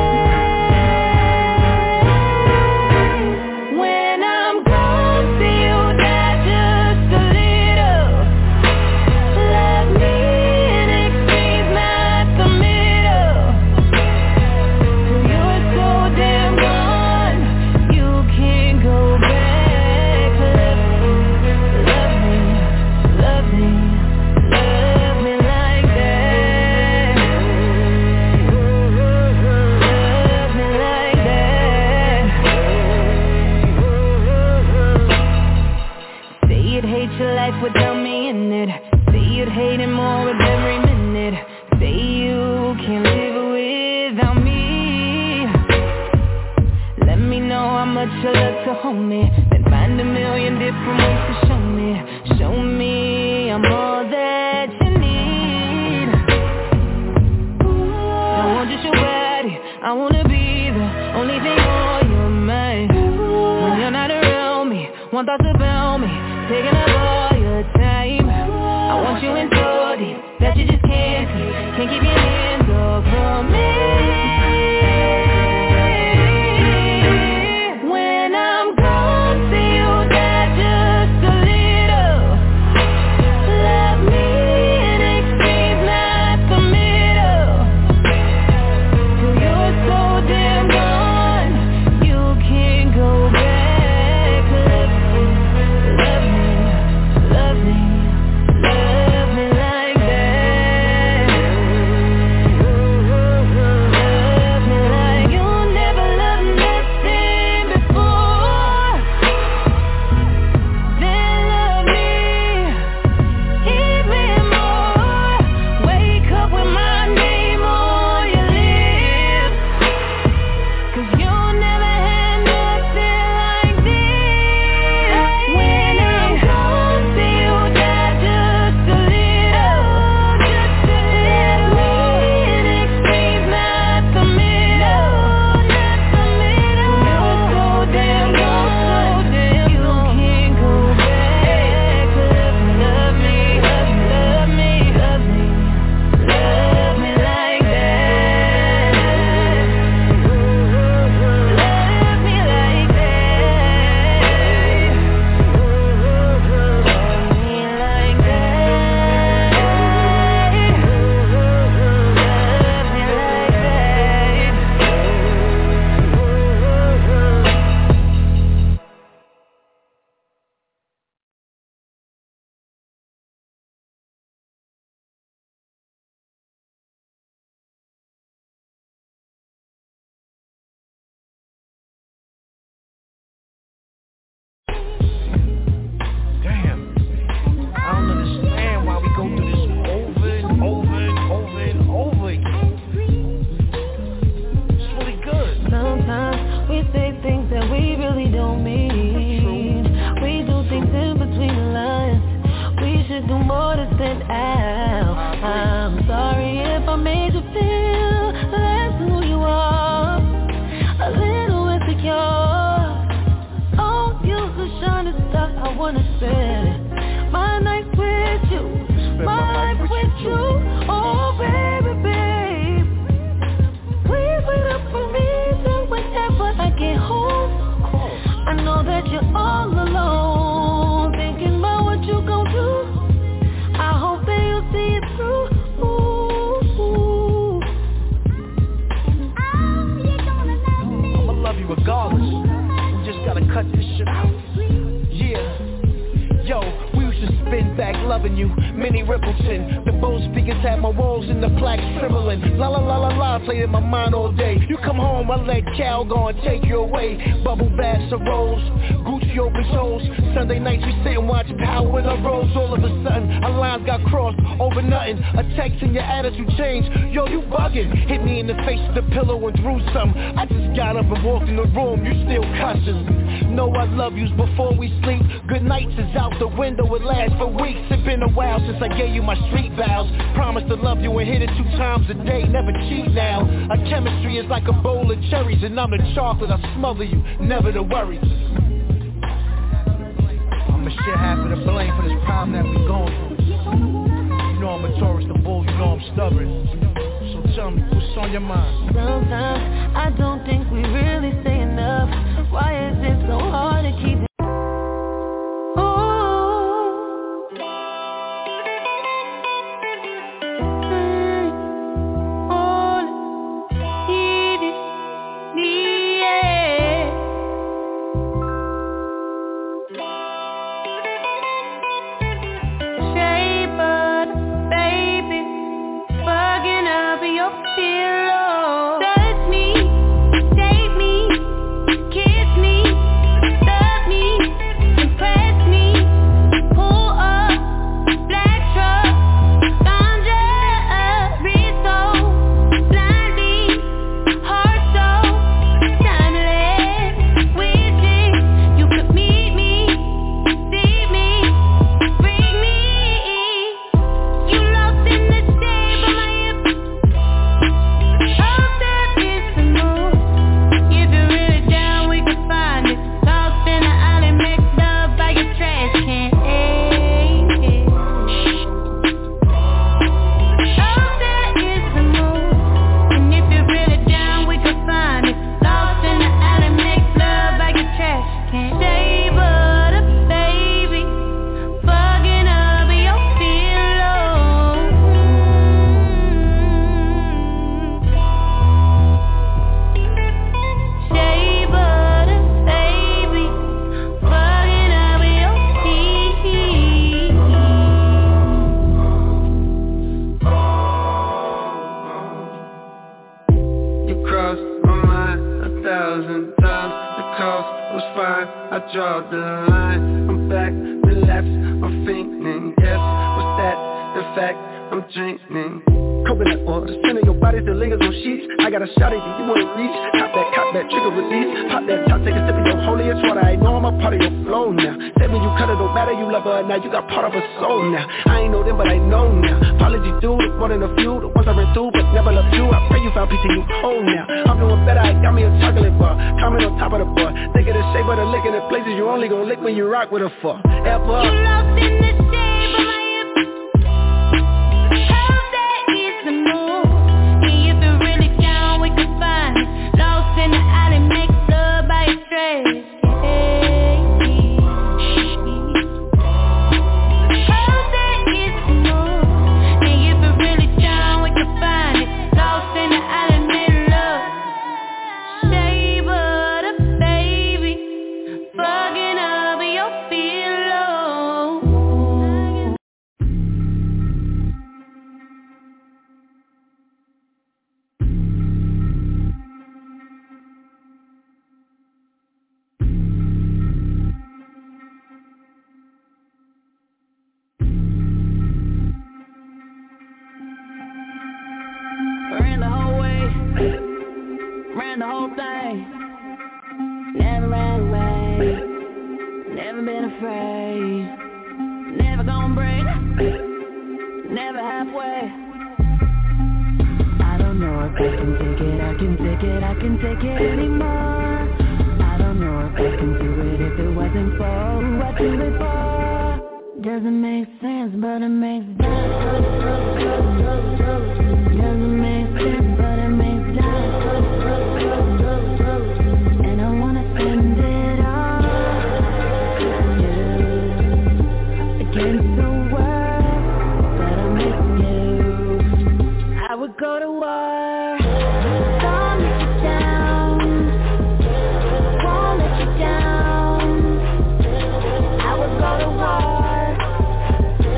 When I'm gone, see you die just a little. Love me in exchange, not committal. Till you're so damn gone, you can't go back. Love me like that. Love me like that. Say you'd hate your life without me in it. Say you'd hate it more with every minute. Say you can't live without me. Let me know how much you love to hold me. Then find a million different ways to show me. Show me I'm all that you need. I want just your body, I wanna be the only thing on your mind. When you're not around me, one thoughts about me, taking up all your time. I want you in so deep that you just can't keep your hands off from me. When I'm gone, see you die just a little. Love me in exchange, not committal. Till you're so damn gone, you can't go back. Love me like that. Love me like you never loved nothing before. Then love me even more. Wake up with my name on your lips. 'Cause you never had nothing like this. When I'm gone, see you die just a little. Let me in exchange, not committal. You're so damn gone, you can't go back. Love me like that. Love me like that. Love me like that. Damn. I don't understand why we go through this over and over and over and over again. It's really good. Sometimes we say things that we really don't mean. We do things in between the lines. We should do more to stand out. I'm sorry if I made you feel less than who you are, a little insecure. Oh, you're the shining star I wanna spend my night with you, my life with you. Oh, baby, babe, please wait up for me till whenever I get home. I know that you're all alone, thinking about what you gon' do. I hope that you see back loving you, Minnie Rippleton. The Bose speakers had my walls and the plaques trembling. La la la la la, played in my mind all day. You come home, I let Cal go and take you away. Bubble baths of rolls, Gucci open toes. Sunday nights we sit and watch Power in our rolls. All of a sudden, our lines got crossed over nothing. A text and your attitude changed. Yo, you bugging. Hit me in the face with the pillow and threw some. I just got up and walked in the room. You still cussing. Know I love yous before we sleep. Good nights is out the window. It lasts for weeks. It's been a while since I gave you my street vows. Promise to love you and hit it 2 times a day. Never cheat now. Our chemistry is like a bowl of cherries, and I'm the chocolate. I smother you. Never to worry. I'ma share half of the blame for this problem that we going through. You know I'm a Taurus, the bull, you know I'm stubborn. So tell me, what's on your mind? Sometimes I don't think we really say enough. Why is it so hard to keep it? With a fuck ever. You lost in the shade, but how that is the move. And if you're really down, we can find it. Lost in the alley, make love by a trace. How that is the move. And if you're really down, we can find it. Lost in the alley, make love. Shea butter, baby, fucking up your ran the whole thing. Never ran away. Never been afraid. Never gonna break. Never halfway. I don't know if I can take it, I can take it, I can take it anymore. I don't know if I can do it if it wasn't for who I do it for. Doesn't make sense, but it makes sense. Doesn't make sense, but it makes sense. And I wanna spend it all, yeah, against the world, but I miss you. I would go to war, don't let you down, won't let you down. I would go to war,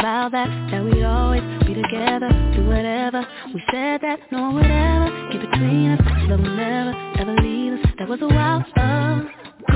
vow that we'd always be together, do whatever. We said that no one would ever get between us, love will never, ever leave us. That was a while ago.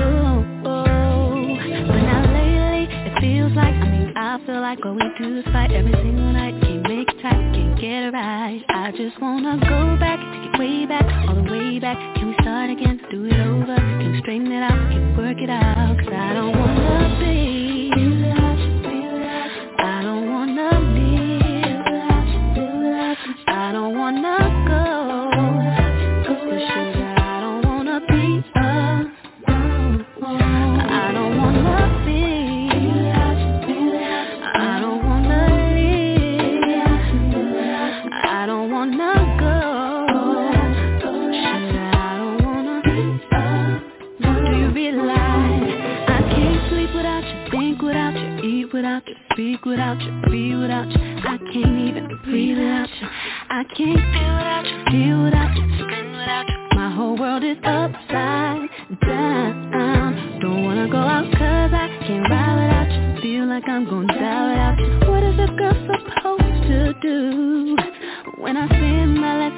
But now lately, it feels like, I feel like all we do is fight every single night. Can't make it tight, can't get it right. I just wanna go back, take it way back, all the way back. Can we start again, do it over? Can we straighten it out, can we work it out? Cause I don't wanna be without you, I don't wanna live without you, I don't wanna go. Cause sugar, I don't wanna be alone. I don't wanna be, I don't wanna live, I don't wanna go. Sugar, I don't wanna be alone. Do you realize I can't sleep without you, think without you, eat without you, speak without you, be without you. I can't even breathe without you. I can't feel without you, feel without you, spin without you. My whole world is upside down. Don't wanna go out cause I can't ride without you. Feel like I'm gonna die without you. What is a girl supposed to do when I spend my life